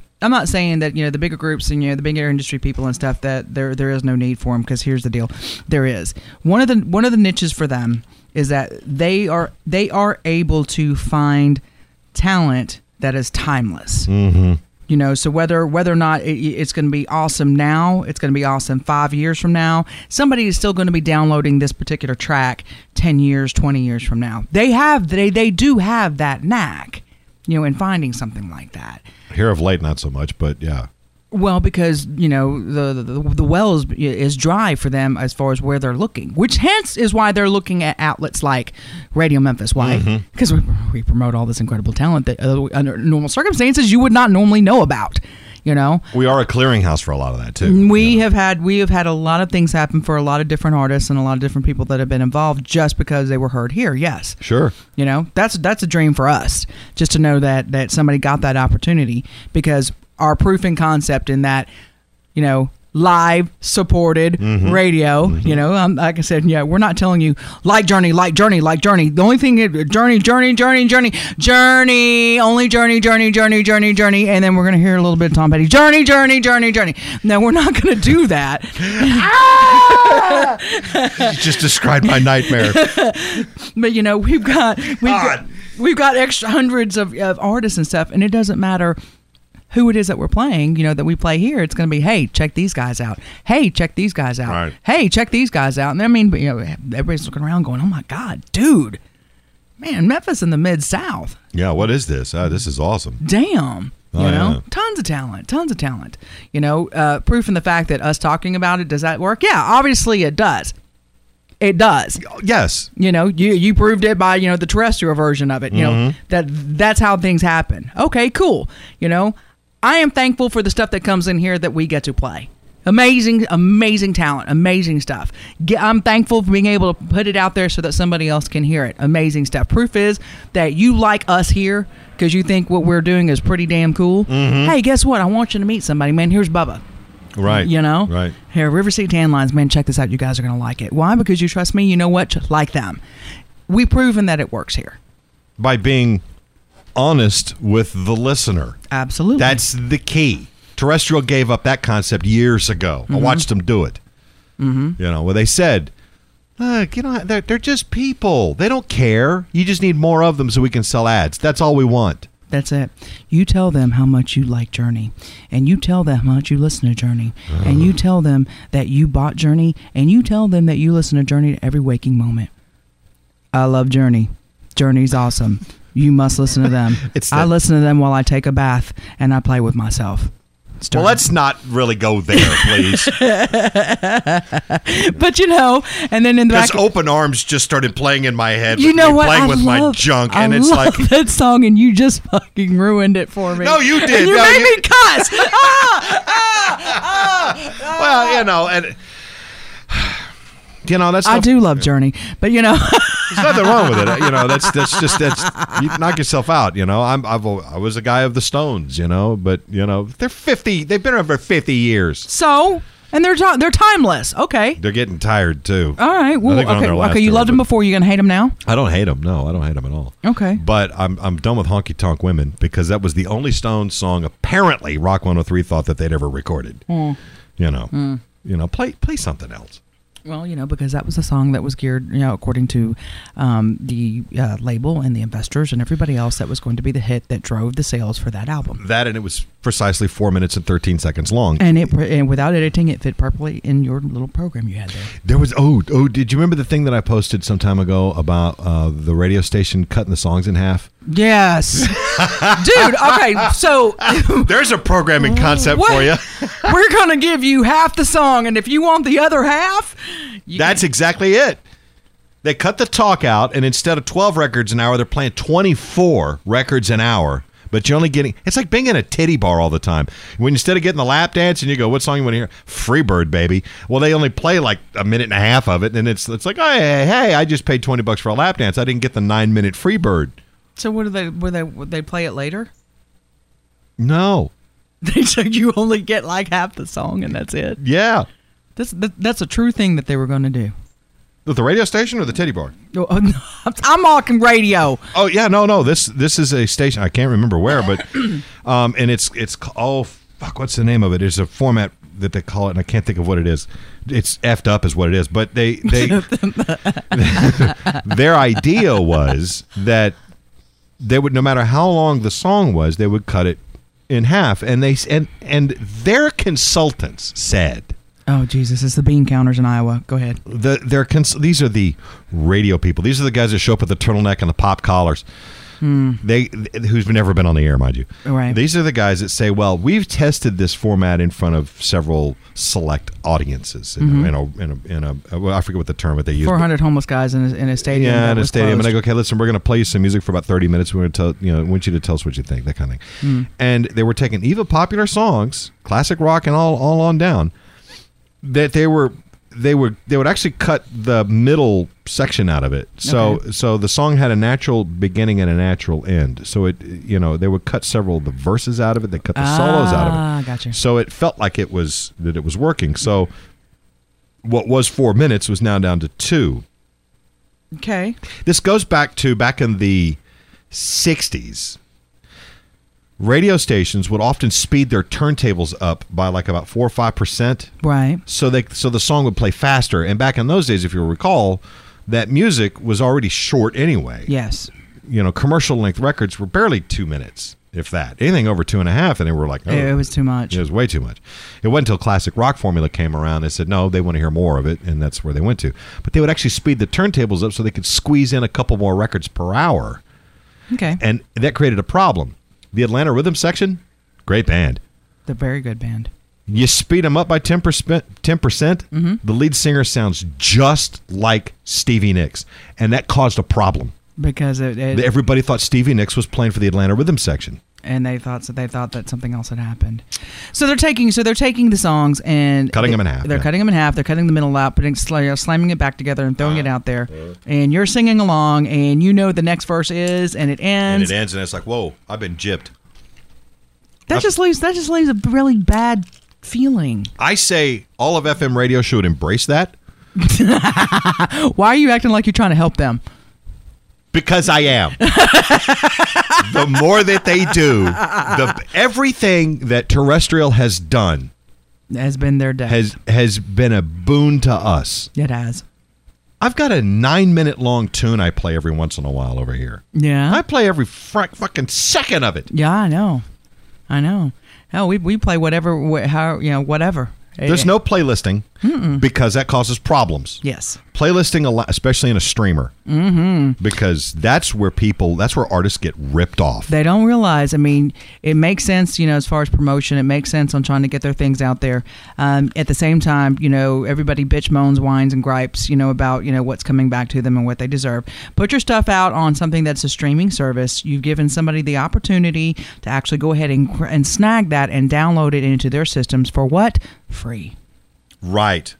that, the bigger groups and, the bigger industry people and stuff, that there is no need for them, because here's the deal. There is. One of the niches for them is that they are able to find talent that is timeless.
Mm-hmm.
So whether or not it's going to be awesome now, it's going to be awesome 5 years from now, somebody is still going to be downloading this particular track 10 years, 20 years from now. They do have that knack, in finding something like that.
Here of late, not so much, but yeah.
Well, because, the well is dry for them as far as where they're looking, which hence is why they're looking at outlets like Radio Memphis. Why? Because we promote all this incredible talent that under normal circumstances you would not normally know about. We
are a clearinghouse for a lot of that too.
We have had a lot of things happen for a lot of different artists and a lot of different people that have been involved just because they were heard here. Yes,
sure.
That's a dream for us, just to know that somebody got that opportunity, because our proof and concept in that, live supported radio, like I said, we're not telling you like Journey. The only thing is Journey, only Journey. And then we're going to hear a little bit of Tom Petty. Journey. No, we're not going to do that.
You just described my nightmare.
But we've got extra hundreds of artists and stuff, and it doesn't matter who it is that we're playing, that we play here. It's going to be, hey, check these guys out. Hey, check these guys out.
Right.
Hey, check these guys out. And everybody's looking around going, oh my God, dude. Man, Memphis in the Mid-South.
Yeah, what is this? This is awesome.
Damn.
Yeah.
Tons of talent. Proof in the fact that us talking about it, does that work? Yeah, obviously it does. It does.
Yes.
You proved it by, the terrestrial version of it. That's how things happen. Okay, cool. I am thankful for the stuff that comes in here that we get to play. Amazing talent, amazing stuff. I'm thankful for being able to put it out there so that somebody else can hear it. Amazing stuff. Proof is that you like us here because you think what we're doing is pretty damn cool. Hey, guess what? I want you to meet somebody, man. Here's Bubba.
Right.
Right. Here, River City Tan Lines, man, check this out. You guys are going to like it. Why? Because you trust me. You know what? Just like them. We've proven that it works here.
By being honest with the listener.
Absolutely.
That's the key. Terrestrial gave up that concept years ago. I watched them do it. Where they said, look, they're just people. They don't care. You just need more of them so we can sell ads. That's all we want.
That's it. You tell them how much you like Journey, and you tell them how much you listen to Journey, and you tell them that you bought Journey, and you tell them that you listen to Journey every waking moment. I love Journey. Journey's awesome. You must listen to them. I listen to them while I take a bath, and I play with myself.
Well, let's not really go there, please.
But and then in the back,
Open Arms just started playing in my head.
What?
Playing with my junk, and it's like
that song, and you just fucking ruined it for me.
No, you did.
And you made me cuss.
Well, and that's.
I do love Journey, but
there's nothing wrong with it. That's you knock yourself out. I was a guy of the Stones. But they're 50. They've been around for 50 years.
So And they're timeless. Okay.
They're getting tired too.
All right. Well, okay. You loved them before. You gonna hate them now?
I don't hate them. No, I don't hate them at all.
Okay.
But I'm done with Honky Tonk Women because that was the only Stones song apparently Rock 103 thought that they'd ever recorded. You know, play something else.
Well, because that was a song that was geared, according to the label and the investors and everybody else, that was going to be the hit that drove the sales for that album.
That, and it was precisely 4 minutes and 13 seconds long.
And without editing, it fit perfectly in your little program you had there.
There was, did you remember the thing that I posted some time ago about the radio station cutting the songs in half?
Yes. Dude, okay, so...
There's a programming concept for you.
We're going to give you half the song, and if you want the other half...
That's exactly it. They cut the talk out, and instead of 12 records an hour, they're playing 24 records an hour. But you're only getting... It's like being in a titty bar all the time. When instead of getting the lap dance, and you go, what song you want to hear? Freebird, baby. Well, they only play like a minute and a half of it, and it's like, hey, I just paid $20 for a lap dance. I didn't get the 9-minute Freebird.
So would they play it later?
No.
So you only get like half the song, and that's it?
Yeah.
That's a true thing that they were going to do.
The radio station or the titty bar?
I'm talking radio.
Oh yeah, no. This is a station. I can't remember where, but and it's what's the name of it? It's a format that they call it, and I can't think of what it is. It's effed up, is what it is. But they their idea was that they would, no matter how long the song was, they would cut it in half, and their consultants said.
Oh, Jesus, it's the bean counters in Iowa. Go ahead.
These are the radio people. These are the guys that show up with the turtleneck and the pop collars. Who's never been on the air, mind you.
Right.
These are the guys that say, well, we've tested this format in front of several select audiences. Well, I forget what the term that they use.
400 homeless guys in a stadium.
Yeah, in a stadium.
Closed.
And I go, okay, listen, we're going to play you some music for about 30 minutes. We're going to want you to tell us what you think, that kind of thing. And they were taking even popular songs, classic rock and all on down, that they would actually cut the middle section out of it. So the song had a natural beginning and a natural end. So it they would cut several of the verses out of it. They cut the solos out of it.
Gotcha.
So it felt like it was working. So what was 4 minutes was now down to 2.
Okay.
This goes back in the 60s. Radio stations would often speed their turntables up by like about 4 or 5%.
Right.
So the song would play faster. And back in those days, if you recall, that music was already short anyway.
Yes.
Commercial length records were barely 2 minutes, if that. Anything over 2.5, and they were like,
it was too much.
It was way too much. It wasn't until classic rock formula came around. They said, no, they want to hear more of it, and that's where they went to. But they would actually speed the turntables up so they could squeeze in a couple more records per hour.
Okay.
And that created a problem. The Atlanta Rhythm Section, great band.
The very good band.
You speed them up by 10%, the lead singer sounds just like Stevie Nicks, and that caused a problem.
Because
everybody thought Stevie Nicks was playing for the Atlanta Rhythm Section.
And they thought that something else had happened. So they're taking the songs and
cutting them in half.
They're cutting them in half. They're cutting the middle out, slamming it back together and throwing it out there. And you're singing along, and the next verse is, and it ends.
And it's like, whoa, I've been gypped.
That just leaves a really bad feeling.
I say all of FM radio should embrace that.
Why are you acting like you're trying to help them?
Because I am. The more that they do, everything that terrestrial has done
has been their death.
Has been a boon to us.
It has.
I've got a 9-minute long tune I play every once in a while over here.
Yeah.
I play every fucking second of it.
Yeah, I know. Hell, we play whatever.
There's no playlisting because that causes problems.
Yes.
Playlisting, especially in a streamer, because that's where artists get ripped off.
They don't realize. I mean, it makes sense, as far as promotion. It makes sense on trying to get their things out there. At the same time, everybody bitch, moans, whines, and gripes, about, what's coming back to them and what they deserve. Put your stuff out on something that's a streaming service. You've given somebody the opportunity to actually go ahead and snag that and download it into their systems for what? Free.
Right.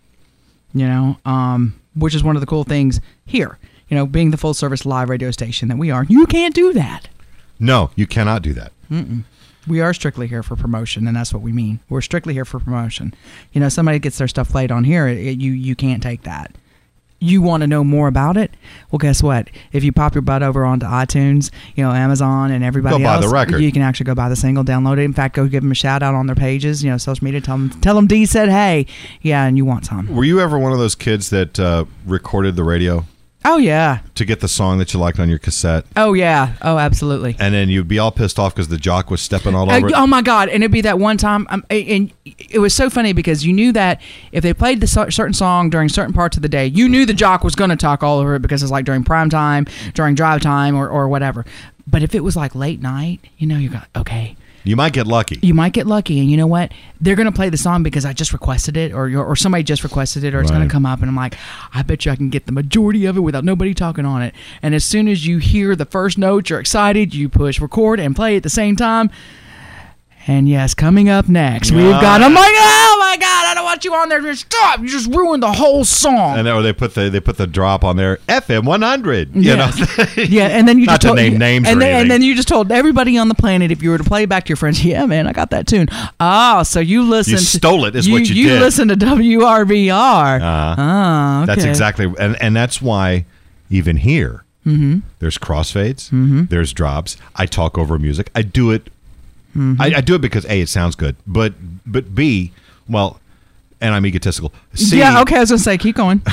Which is one of the cool things here, being the full service live radio station that we are. You can't do that.
No, you cannot do that.
We are strictly here for promotion, and that's what we mean. We're strictly here for promotion. You know, somebody gets their stuff played on here, you can't take that. You want to know more about it? Well, guess what? If you pop your butt over onto iTunes, you know, Amazon and everybody else,
buy the record.
You can actually go buy the single, download it. In fact, go give them a shout out on their pages, you know, social media. Tell them D said hey. Yeah, and you want some.
Were you ever one of those kids that recorded the radio
Oh, yeah.
to get the song that you liked on your cassette?
Oh, yeah. Oh, absolutely.
And then you'd be all pissed off because the jock was stepping all over it?
Oh, my God. And it'd be that one time. And it was so funny because you knew that if they played the certain song during certain parts of the day, you knew the jock was going to talk all over it because it's like during prime time, during drive time, or whatever. But if it was like late night, you know, you go, okay.
You might get lucky.
You might get lucky, and you know what? They're going to play the song because I just requested it, or somebody just requested it, or it's going to come up, and I'm like, I bet you I can get the majority of it without nobody talking on it. And as soon as you hear the first note, you're excited, you push record and play at the same time. And yes, coming up next, we've got. I'm like, oh my God, I don't want you on there. Just stop! You just ruined the whole song.
And or they put the drop on there, FM 100. You
know, yeah. And then you
not
just
to name names or anything.
And then you just told everybody on the planet if you were to play it back to your friends, yeah, man, I got that tune. Oh, so you listened.
You stole it, is what you did.
You listened to WRBR. Okay.
That's exactly, and that's why even here, there's crossfades, there's drops. I talk over music. I do it. I do it because A, it sounds good, but B, well, and I'm egotistical. C,
yeah, okay, I was gonna say, keep going.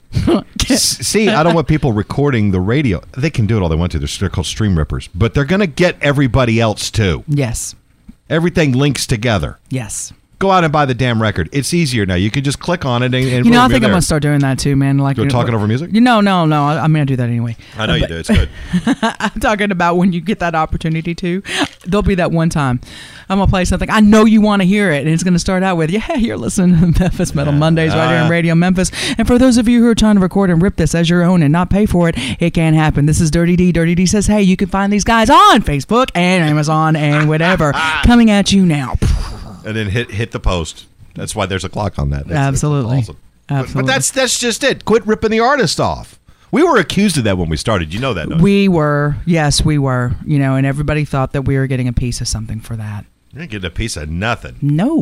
C, I don't want people recording the radio. They can do it all they want to. They're called stream rippers, but they're gonna get everybody else too.
Yes,
everything links together.
Yes.
Go out and buy the damn record. It's easier now. You can just click on it and
you know, I think I'm going to start doing that too, man. Like
you're talking over music?
No. I'm going to do that anyway.
I know you do. It's good.
I'm talking about when you get that opportunity to. There'll be that one time. I'm going to play something. I know you want to hear it. And it's going to start out with, yeah, you're listening to Memphis Metal Mondays right here on Radio Memphis. And for those of you who are trying to record and rip this as your own and not pay for it, it can't happen. This is Dirty D. Dirty D says, hey, you can find these guys on Facebook and Amazon and whatever. Coming at you now.
And then hit the post. That's why there's a clock on that.
Absolutely.
Awesome. But that's just it. Quit ripping the artist off. We were accused of that when we started. You know that, don't you?
We were. Yes, we were. You know, and everybody thought that we were getting a piece of something for that.
You ain't getting a piece of nothing.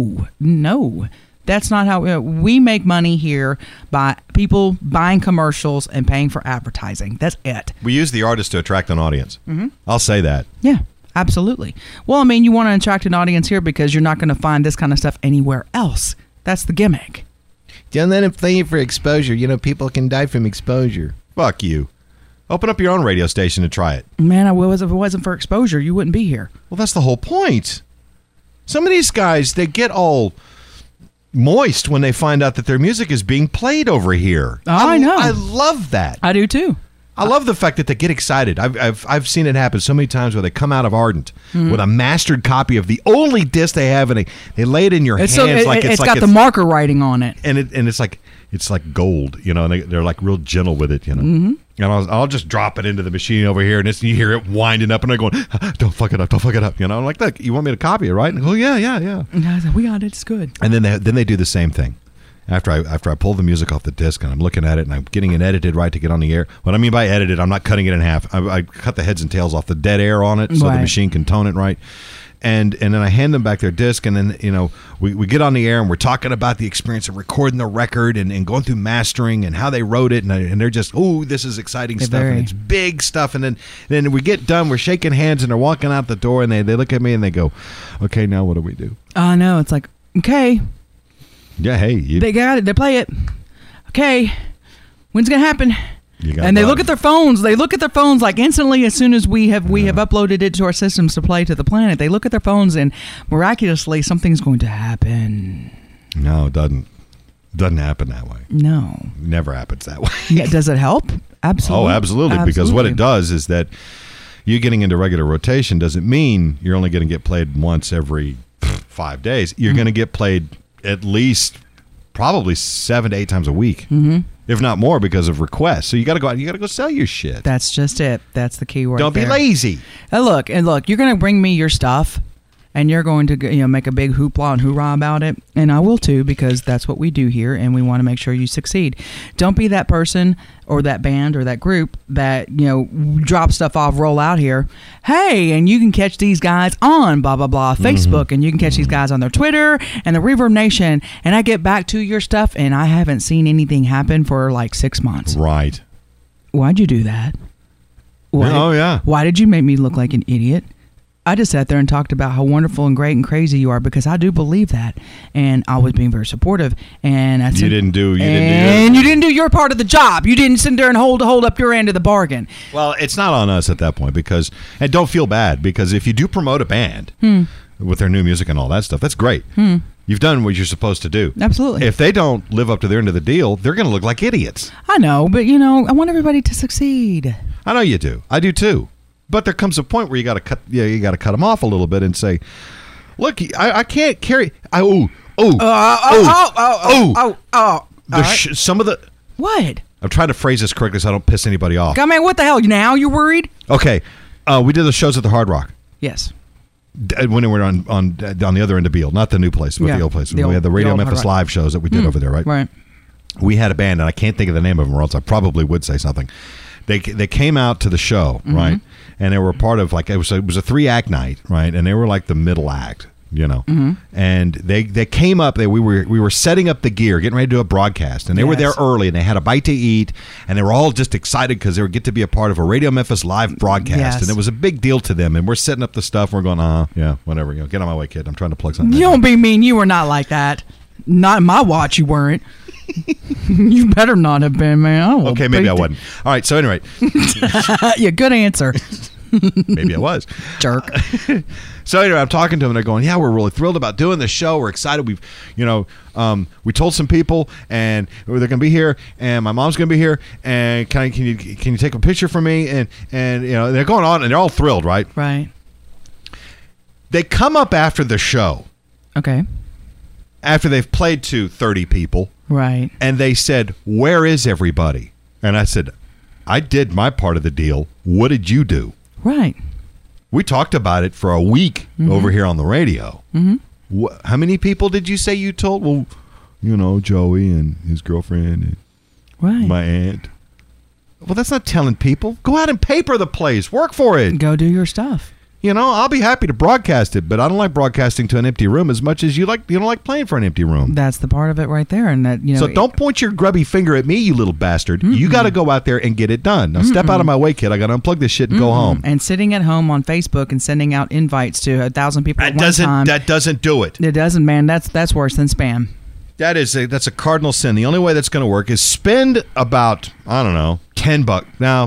No. That's not how we make money here, by people buying commercials and paying for advertising. That's it.
We use the artist to attract an audience. I'll say that.
Yeah. Absolutely. Well, I mean, you want to attract an audience here because you're not going to find this kind of stuff anywhere else. That's the gimmick.
Don't let him play you for exposure. You know, people can die from exposure.
Fuck you. Open up your own radio station and try it.
Man, if it wasn't for exposure, you wouldn't be here.
Well, that's the whole point. Some of these guys, they get all moist when they find out that their music is being played over here.
Oh, I know.
I love that.
I do too.
I love the fact that they get excited. I've seen it happen so many times where they come out of Ardent with a mastered copy of the only disc they have, and they lay it in your hands like
it's got the marker writing on it,
and it's like gold, you know. And they're like real gentle with it, you know. And I'll just drop it into the machine over here, and you hear it winding up, and they're going, "Don't fuck it up," you know. I'm like, "Look, you want me to copy it, right?" And I go, "Yeah."
And I was like, we got it. It's good.
And then they do the same thing. After I pull the music off the disc and I'm looking at it and I'm getting it edited right to get on the air. What I mean by edited, I'm not cutting it in half. I cut the heads and tails off the dead air on it so the machine can tone it right. And then I hand them back their disc, and then, you know, we get on the air and we're talking about the experience of recording the record and going through mastering and how they wrote it, and they're just, oh, this is exciting stuff, and it's big stuff. And then we get done, we're shaking hands, and they're walking out the door, and they look at me and they go, okay, now what do we do?
Oh, no, it's like, okay.
Yeah, hey.
They got it. They play it. Okay. When's it going to happen? And they look at their phones. They look at their phones like instantly as soon as we have uploaded it to our systems to play to the planet. They look at their phones and miraculously something's going to happen.
No, it doesn't. Doesn't happen that way.
No.
Never happens that way.
Yeah, does it help? Absolutely.
Oh, absolutely. Because what it does is that you getting into regular rotation doesn't mean you're only going to get played once every 5 days. You're going to get played at least probably 7 to 8 times a week, if not more, because of requests. So you got to go out and you got to go sell your shit.
That's just it. That's the key word.
Don't be lazy.
And look, you're going to bring me your stuff, and you're going to make a big hoopla and hoorah about it, and I will too, because that's what we do here, and we want to make sure you succeed. Don't be that person or that band or that group that drop stuff off, roll out here, hey, and you can catch these guys on blah blah blah Facebook, and you can catch these guys on their Twitter and the Reverb Nation, and I get back to your stuff and I haven't seen anything happen for like 6 months.
Right.
Why'd you do that? Why did you make me look like an idiot? I just sat there and talked about how wonderful and great and crazy you are, because I do believe that, and I was being very supportive. And I said,
you didn't do
your part of the job. You didn't sit there and hold up your end of the bargain.
Well, it's not on us at that point, and don't feel bad, because if you do promote a band with their new music and all that stuff, that's great. You've done what you're supposed to do.
Absolutely.
If they don't live up to their end of the deal, they're going to look like idiots.
I know, but I want everybody to succeed.
I know you do. I do too. But there comes a point where you got to cut them off a little bit and say, "Look, I can't carry." Some of the
what?
I'm trying to phrase this correctly so I don't piss anybody off.
I mean, what the hell? Now you're worried?
Okay, we did the shows at the Hard Rock.
Yes.
When we were on the other end of Beale, not the new place, but the old place. We had the Radio Memphis Live shows that we did over there, right?
Right.
We had a band, and I can't think of the name of them, or else I probably would say something. They came out to the show, right? And they were part of it was a 3-act night, right? And they were like the middle act, And they came up. We were setting up the gear, getting ready to do a broadcast, and they were there early, and they had a bite to eat, and they were all just excited because they would get to be a part of a Radio Memphis Live broadcast, and it was a big deal to them. And we're setting up the stuff. And we're going, yeah, whatever. Get on my way, kid. I'm trying to plug something.
You don't be mean. You were not like that. Not in my watch. You weren't. You better not have been, man.
Okay, maybe I wasn't. All right, so anyway.
Yeah, good answer.
Maybe I was.
Jerk.
So anyway, I'm talking to them, and they're going, yeah, we're really thrilled about doing this show. We're excited. We've, we told some people, and they're going to be here, and my mom's going to be here, and can you take a picture for me? And they're going on, and they're all thrilled, right?
Right.
They come up after the show.
Okay.
After they've played to 30 people.
Right.
And they said, where is everybody? And I said, I did my part of the deal. What did you do?
Right.
We talked about it for a week over here on the radio. How many people did you say you told? Well, Joey and his girlfriend and my aunt. Well, that's not telling people. Go out and paper the place. Work for it.
Go do your stuff.
I'll be happy to broadcast it, but I don't like broadcasting to an empty room as much as you don't like playing for an empty room.
That's the part of it right there, and that
So don't point your grubby finger at me, you little bastard. You got to go out there and get it done. Now step out of my way, kid. I got to unplug this shit and go home.
And sitting at home on Facebook and sending out invites to 1,000 people at one time.
That doesn't do it.
It doesn't, man. That's worse than spam.
That's a cardinal sin. The only way that's going to work is spend about $10 now,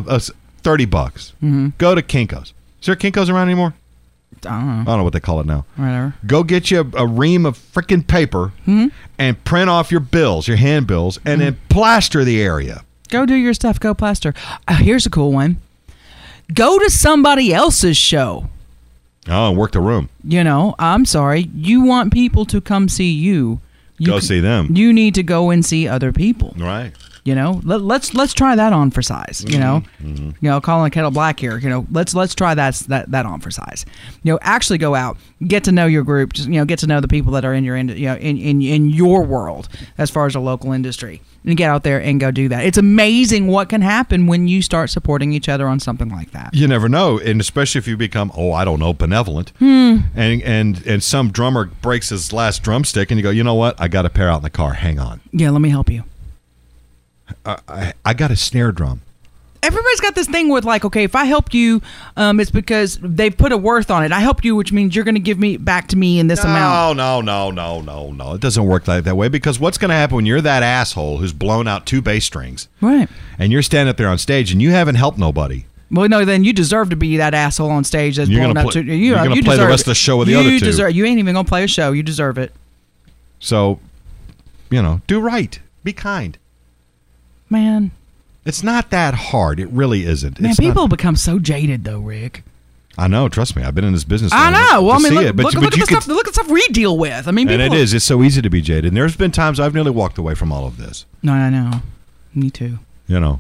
$30. Go to Kinko's. Is there Kinko's around anymore? I don't know what they call it now.
Whatever.
Go get you a ream of freaking paper and print off your bills, your handbills, and then plaster the area.
Go do your stuff. Go plaster. Here's a cool one. Go to somebody else's show.
Oh, and work the room.
I'm sorry. You want people to come see you.
Go see them.
You need to go and see other people.
Right.
Let's try that on for size. Calling a kettle black here. Let's try that on for size. Actually go out, get to know your group. Just get to know the people that are in your in your world as far as a local industry, and get out there and go do that. It's amazing what can happen when you start supporting each other on something like that.
You never know, and especially if you become benevolent, and some drummer breaks his last drumstick, and you go, you know what? I got a pair out in the car. Hang on.
Yeah, let me help you.
I got a snare drum.
Everybody's got this thing with okay, if I help you, it's because they've put a worth on it. I helped you, which means you're going to give me back to me in this amount.
No. It doesn't work like that way, because what's going to happen when you're that asshole who's blown out 2 bass strings,
right? And
you're standing up there on stage and you haven't helped nobody.
Well, no, then you deserve to be that asshole on stage that's blown out.
You're going to play the rest of the show with the other two.
You ain't even going to play a show. You deserve it.
So, do right. Be kind.
Man.
It's not that hard. It really isn't.
Man, people become so jaded, though, Rick.
I know. Trust me. I've been in this business.
I know. Well, look
at
the stuff we deal with. I mean,
and it's so easy to be jaded. And there's been times I've nearly walked away from all of this.
No, I know. Me too.
I know.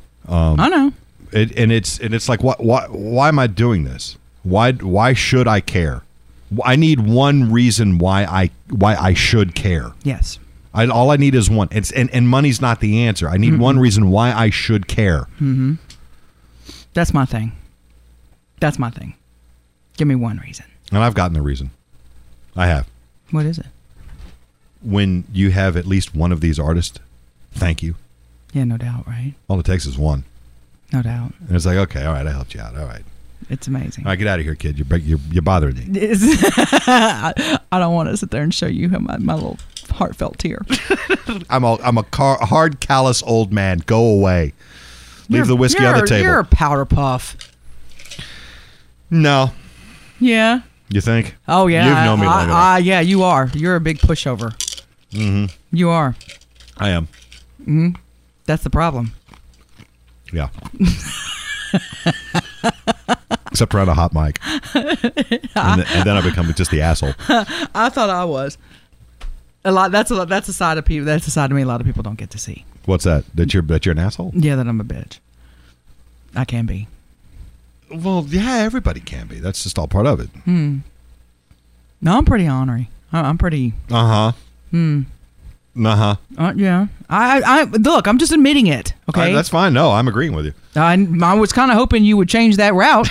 It's like, why am I doing this? Why should I care? I need one reason why I should care.
Yes.
All I need is one. And money's not the answer. I need one reason why I should care.
Mm-hmm. That's my thing. That's my thing. Give me one reason.
And I've gotten the reason. I have.
What is it?
When you have at least one of these artists, thank you.
Yeah, no doubt, right?
All it takes is one.
No doubt.
And it's like, okay, all right, I helped you out. All right.
It's amazing.
All right, get out of here, kid. You're bothering me.
I don't want to sit there and show you my little heartfelt tear.
I'm a hard, callous old man. Go away. Leave the whiskey on the table.
You're a powder puff.
No.
Yeah.
You think?
Oh, yeah.
You've known me long enough.
Yeah, you are. You're a big pushover.
Mm-hmm.
You are.
I am.
Mm-hmm. That's the problem.
Yeah. Except around a hot mic. And then I become just the asshole.
I thought I was. That's a side of people. That's a side of me a lot of people don't get to see.
What's that? That you're an asshole?
Yeah, that I'm a bitch. I can be.
Well, yeah, everybody can be. That's just all part of it.
No, I'm pretty ornery. I'm pretty.
Uh-huh.
Yeah. I look. I'm just admitting it. Okay.
That's fine. No, I'm agreeing with you.
I was kind of hoping you would change that route.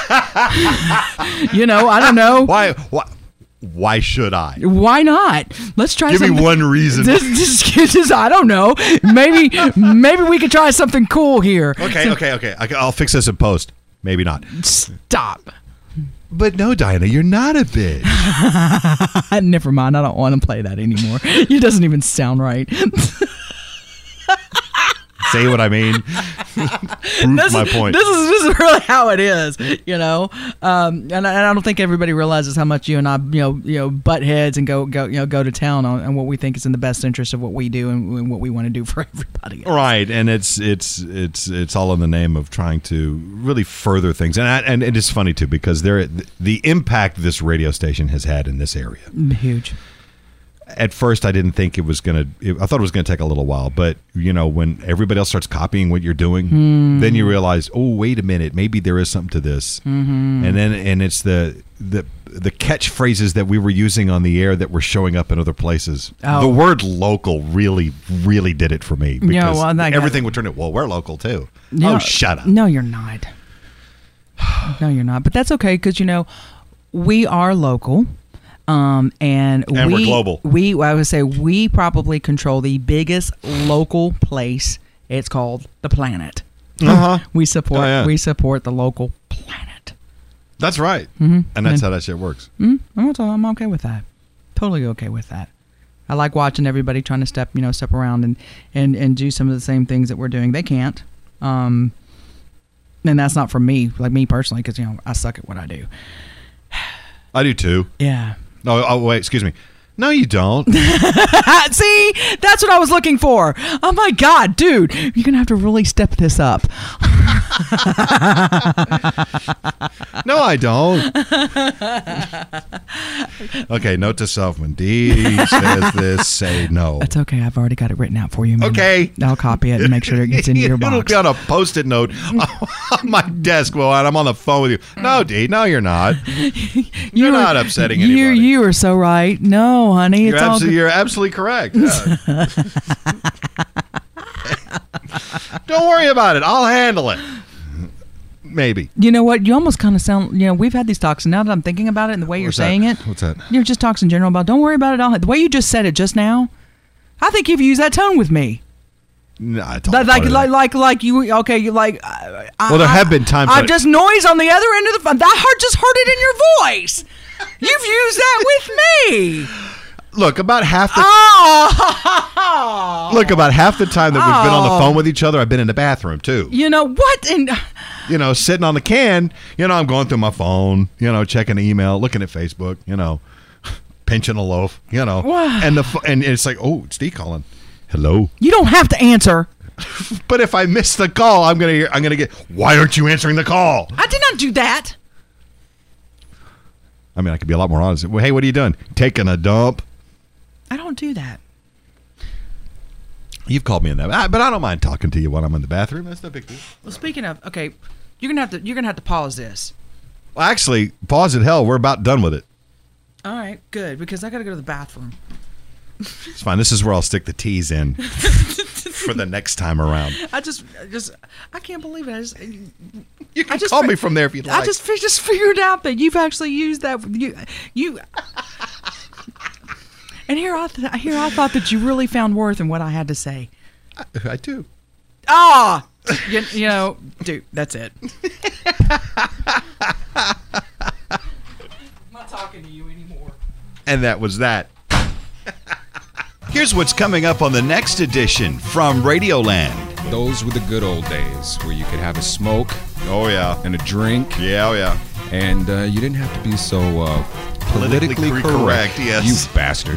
I don't know.
Why should I?
Why not? Let's try.
Give me one reason.
Just I don't know. Maybe we could try something cool here.
Okay. I'll fix this in post. Maybe not.
Stop.
But no, Diana, you're not a bitch.
Never mind. I don't want to play that anymore. It doesn't even sound right.
Say what I mean. Prove my point.
This is really how it is, and I don't think everybody realizes how much you and I, butt heads and go to town on what we think is in the best interest of what we do and what we want to do for everybody else.
Right, and it's all in the name of trying to really further things, and it is funny too because the impact this radio station has had in this area
huge.
At first, I didn't think it was I thought it was going to take a little while. But, when everybody else starts copying what you're doing, then you realize, oh, wait a minute, maybe there is something to this. Mm-hmm. And it's the catchphrases that we were using on the air that were showing up in other places. Oh. The word local really, really did it for me. Because everything would turn into, well, we're local, too. Oh, shut up.
No, you're not. No, you're not. But that's okay because, we are local. And we're
global.
I would say we probably control the biggest local place. It's called the planet.
Uh-huh.
We support the local planet.
That's right. Mm-hmm. And that's how that shit works.
Mm-hmm. I'm okay with that. Totally okay with that. I like watching everybody trying to step around and do some of the same things that we're doing. They can't. And that's not from me, like me personally, because I suck at what I do.
I do too.
Yeah.
Oh, wait, excuse me. No, you don't.
See? That's what I was looking for. Oh, my God, dude. You're going to have to really step this up.
No, I don't. Okay, note to self. When Dee says this, say no.
That's okay. I've already got it written out for you. Man.
Okay.
I'll copy it and make sure it gets into your box.
It'll be on a Post-it note on my desk while I'm on the phone with you. No, Dee. No, you're not. You're not upsetting anybody.
You are so right. No, honey.
You're absolutely correct. Yeah. Don't worry about it. I'll handle it. Maybe.
You know what? You almost kind of sound, we've had these talks, and now that I'm thinking about it and the way you're saying it.
What's that?
You're just talks in general about, don't worry about it. The way you just said it just now, I think you've used that tone with me.
No,
like you, okay, you like.
Well, there have been times.
I've just noise on the other end of the phone. I just heard it in your voice. You've used that with me.
Look, about half the time that we've been on the phone with each other, I've been in the bathroom too.
You know what? And
sitting on the can, I'm going through my phone, checking email, looking at Facebook, pinching a loaf, and it's like, oh, it's Dee calling. Hello.
You don't have to answer.
But if I miss the call, I'm gonna get. Why aren't you answering the call?
I did not do that.
I mean, I could be a lot more honest. Well, hey, what are you doing? Taking a dump?
I don't do that.
You've called me in that, but I don't mind talking to you when I'm in the bathroom. That's no big deal.
Well, speaking of, okay, you're gonna have to pause this.
Well, actually, pause it. Hell, we're about done with it.
All right, good, because I got to go to the bathroom.
It's fine. This is where I'll stick the T's in for the next time around.
I can't believe it.
You can call me from there if you'd like.
I just figured out that you've actually used that. You. And here I thought that you really found worth in what I had to say.
I do.
Ah, you know, dude, that's it. I'm not talking to you anymore.
And that was that. Here's what's coming up on the next edition from Radioland.
Those were the good old days where you could have a smoke.
Oh, yeah.
And a drink.
Yeah, oh, yeah.
And you didn't have to be so politically correct.
Yes.
You bastard.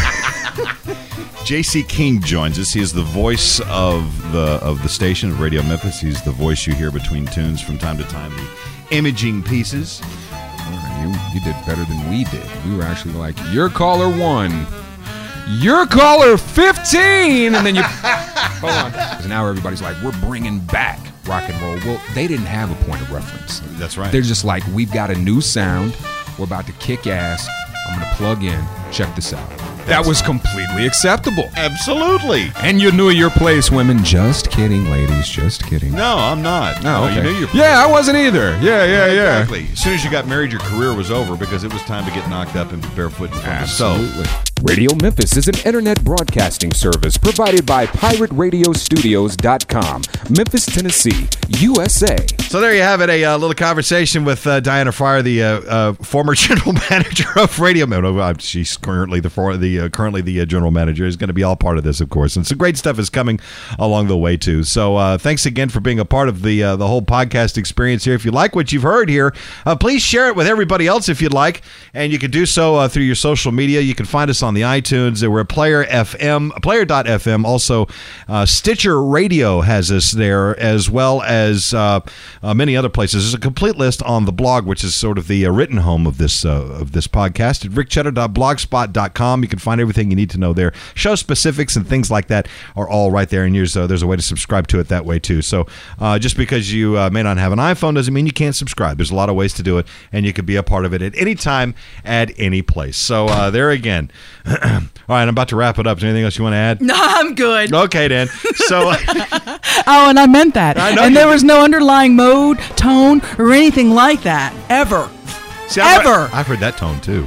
J.C. King joins us. He is the voice of the station of Radio Memphis. He's the voice you hear between tunes from time to time. The imaging pieces.
You did better than we did. We were actually like, your caller 1. Your caller 15, and then you hold on. Because now everybody's like, we're bringing back rock and roll. Well, they didn't have a point of reference.
That's right.
They're just like, we've got a new sound. We're about to kick ass. I'm going to plug in. Check this out. That was completely acceptable.
Absolutely.
And you knew your place, women. Just kidding, ladies. Just kidding.
No, I'm not.
Oh, okay.
You knew your place.
Yeah, I wasn't either. Yeah.
Exactly. As soon as you got married, your career was over because it was time to get knocked up and be barefoot in front of the stove.
Absolutely.
Radio Memphis is an internet broadcasting service provided by PirateRadioStudios.com, Memphis, Tennessee, USA.
So there you have it, a little conversation with Diana Fryer, the former general manager of Radio Memphis. She's currently the general manager. Is going to be all part of this, of course, and some great stuff is coming along the way too. So thanks again for being a part of the whole podcast experience here. If you like what you've heard here, please share it with everybody else if you'd like, and you can do so through your social media. You can find us on the iTunes. We're Player.fm. Also, Stitcher Radio has us there, as well as many other places. There's a complete list on the blog, which is sort of the written home of this podcast at rickcheddar.blogspot.com. You can find everything you need to know there. Show specifics and things like that are all right there, and there's a way to subscribe to it that way too. So just because you may not have an iPhone doesn't mean you can't subscribe. There's a lot of ways to do it, and you can be a part of it at any time, at any place. So there again. All right, I'm about to wrap it up. Is there anything else you want to add?
No, I'm good.
Okay, Dan. So,
oh, and I meant that.
I know
and there was no underlying mode, tone, or anything like that ever.
See,
ever.
I've heard that tone too.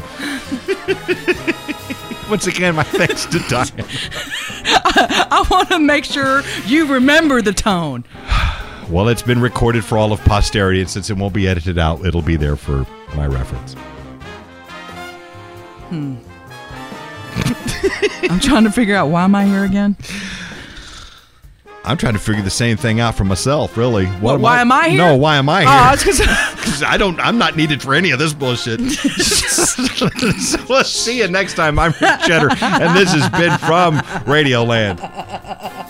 Once again, my thanks to Diane.
I want to make sure you remember the tone.
Well, it's been recorded for all of posterity, and since it won't be edited out, it'll be there for my reference.
I'm trying to figure out, why am I here again?
I'm trying to figure the same thing out for myself, really.
Why am I here?
No, why am I here?
Oh, because
I'm not needed for any of this bullshit. So we'll see you next time. I'm Rick Cheddar, and this has been from Radioland.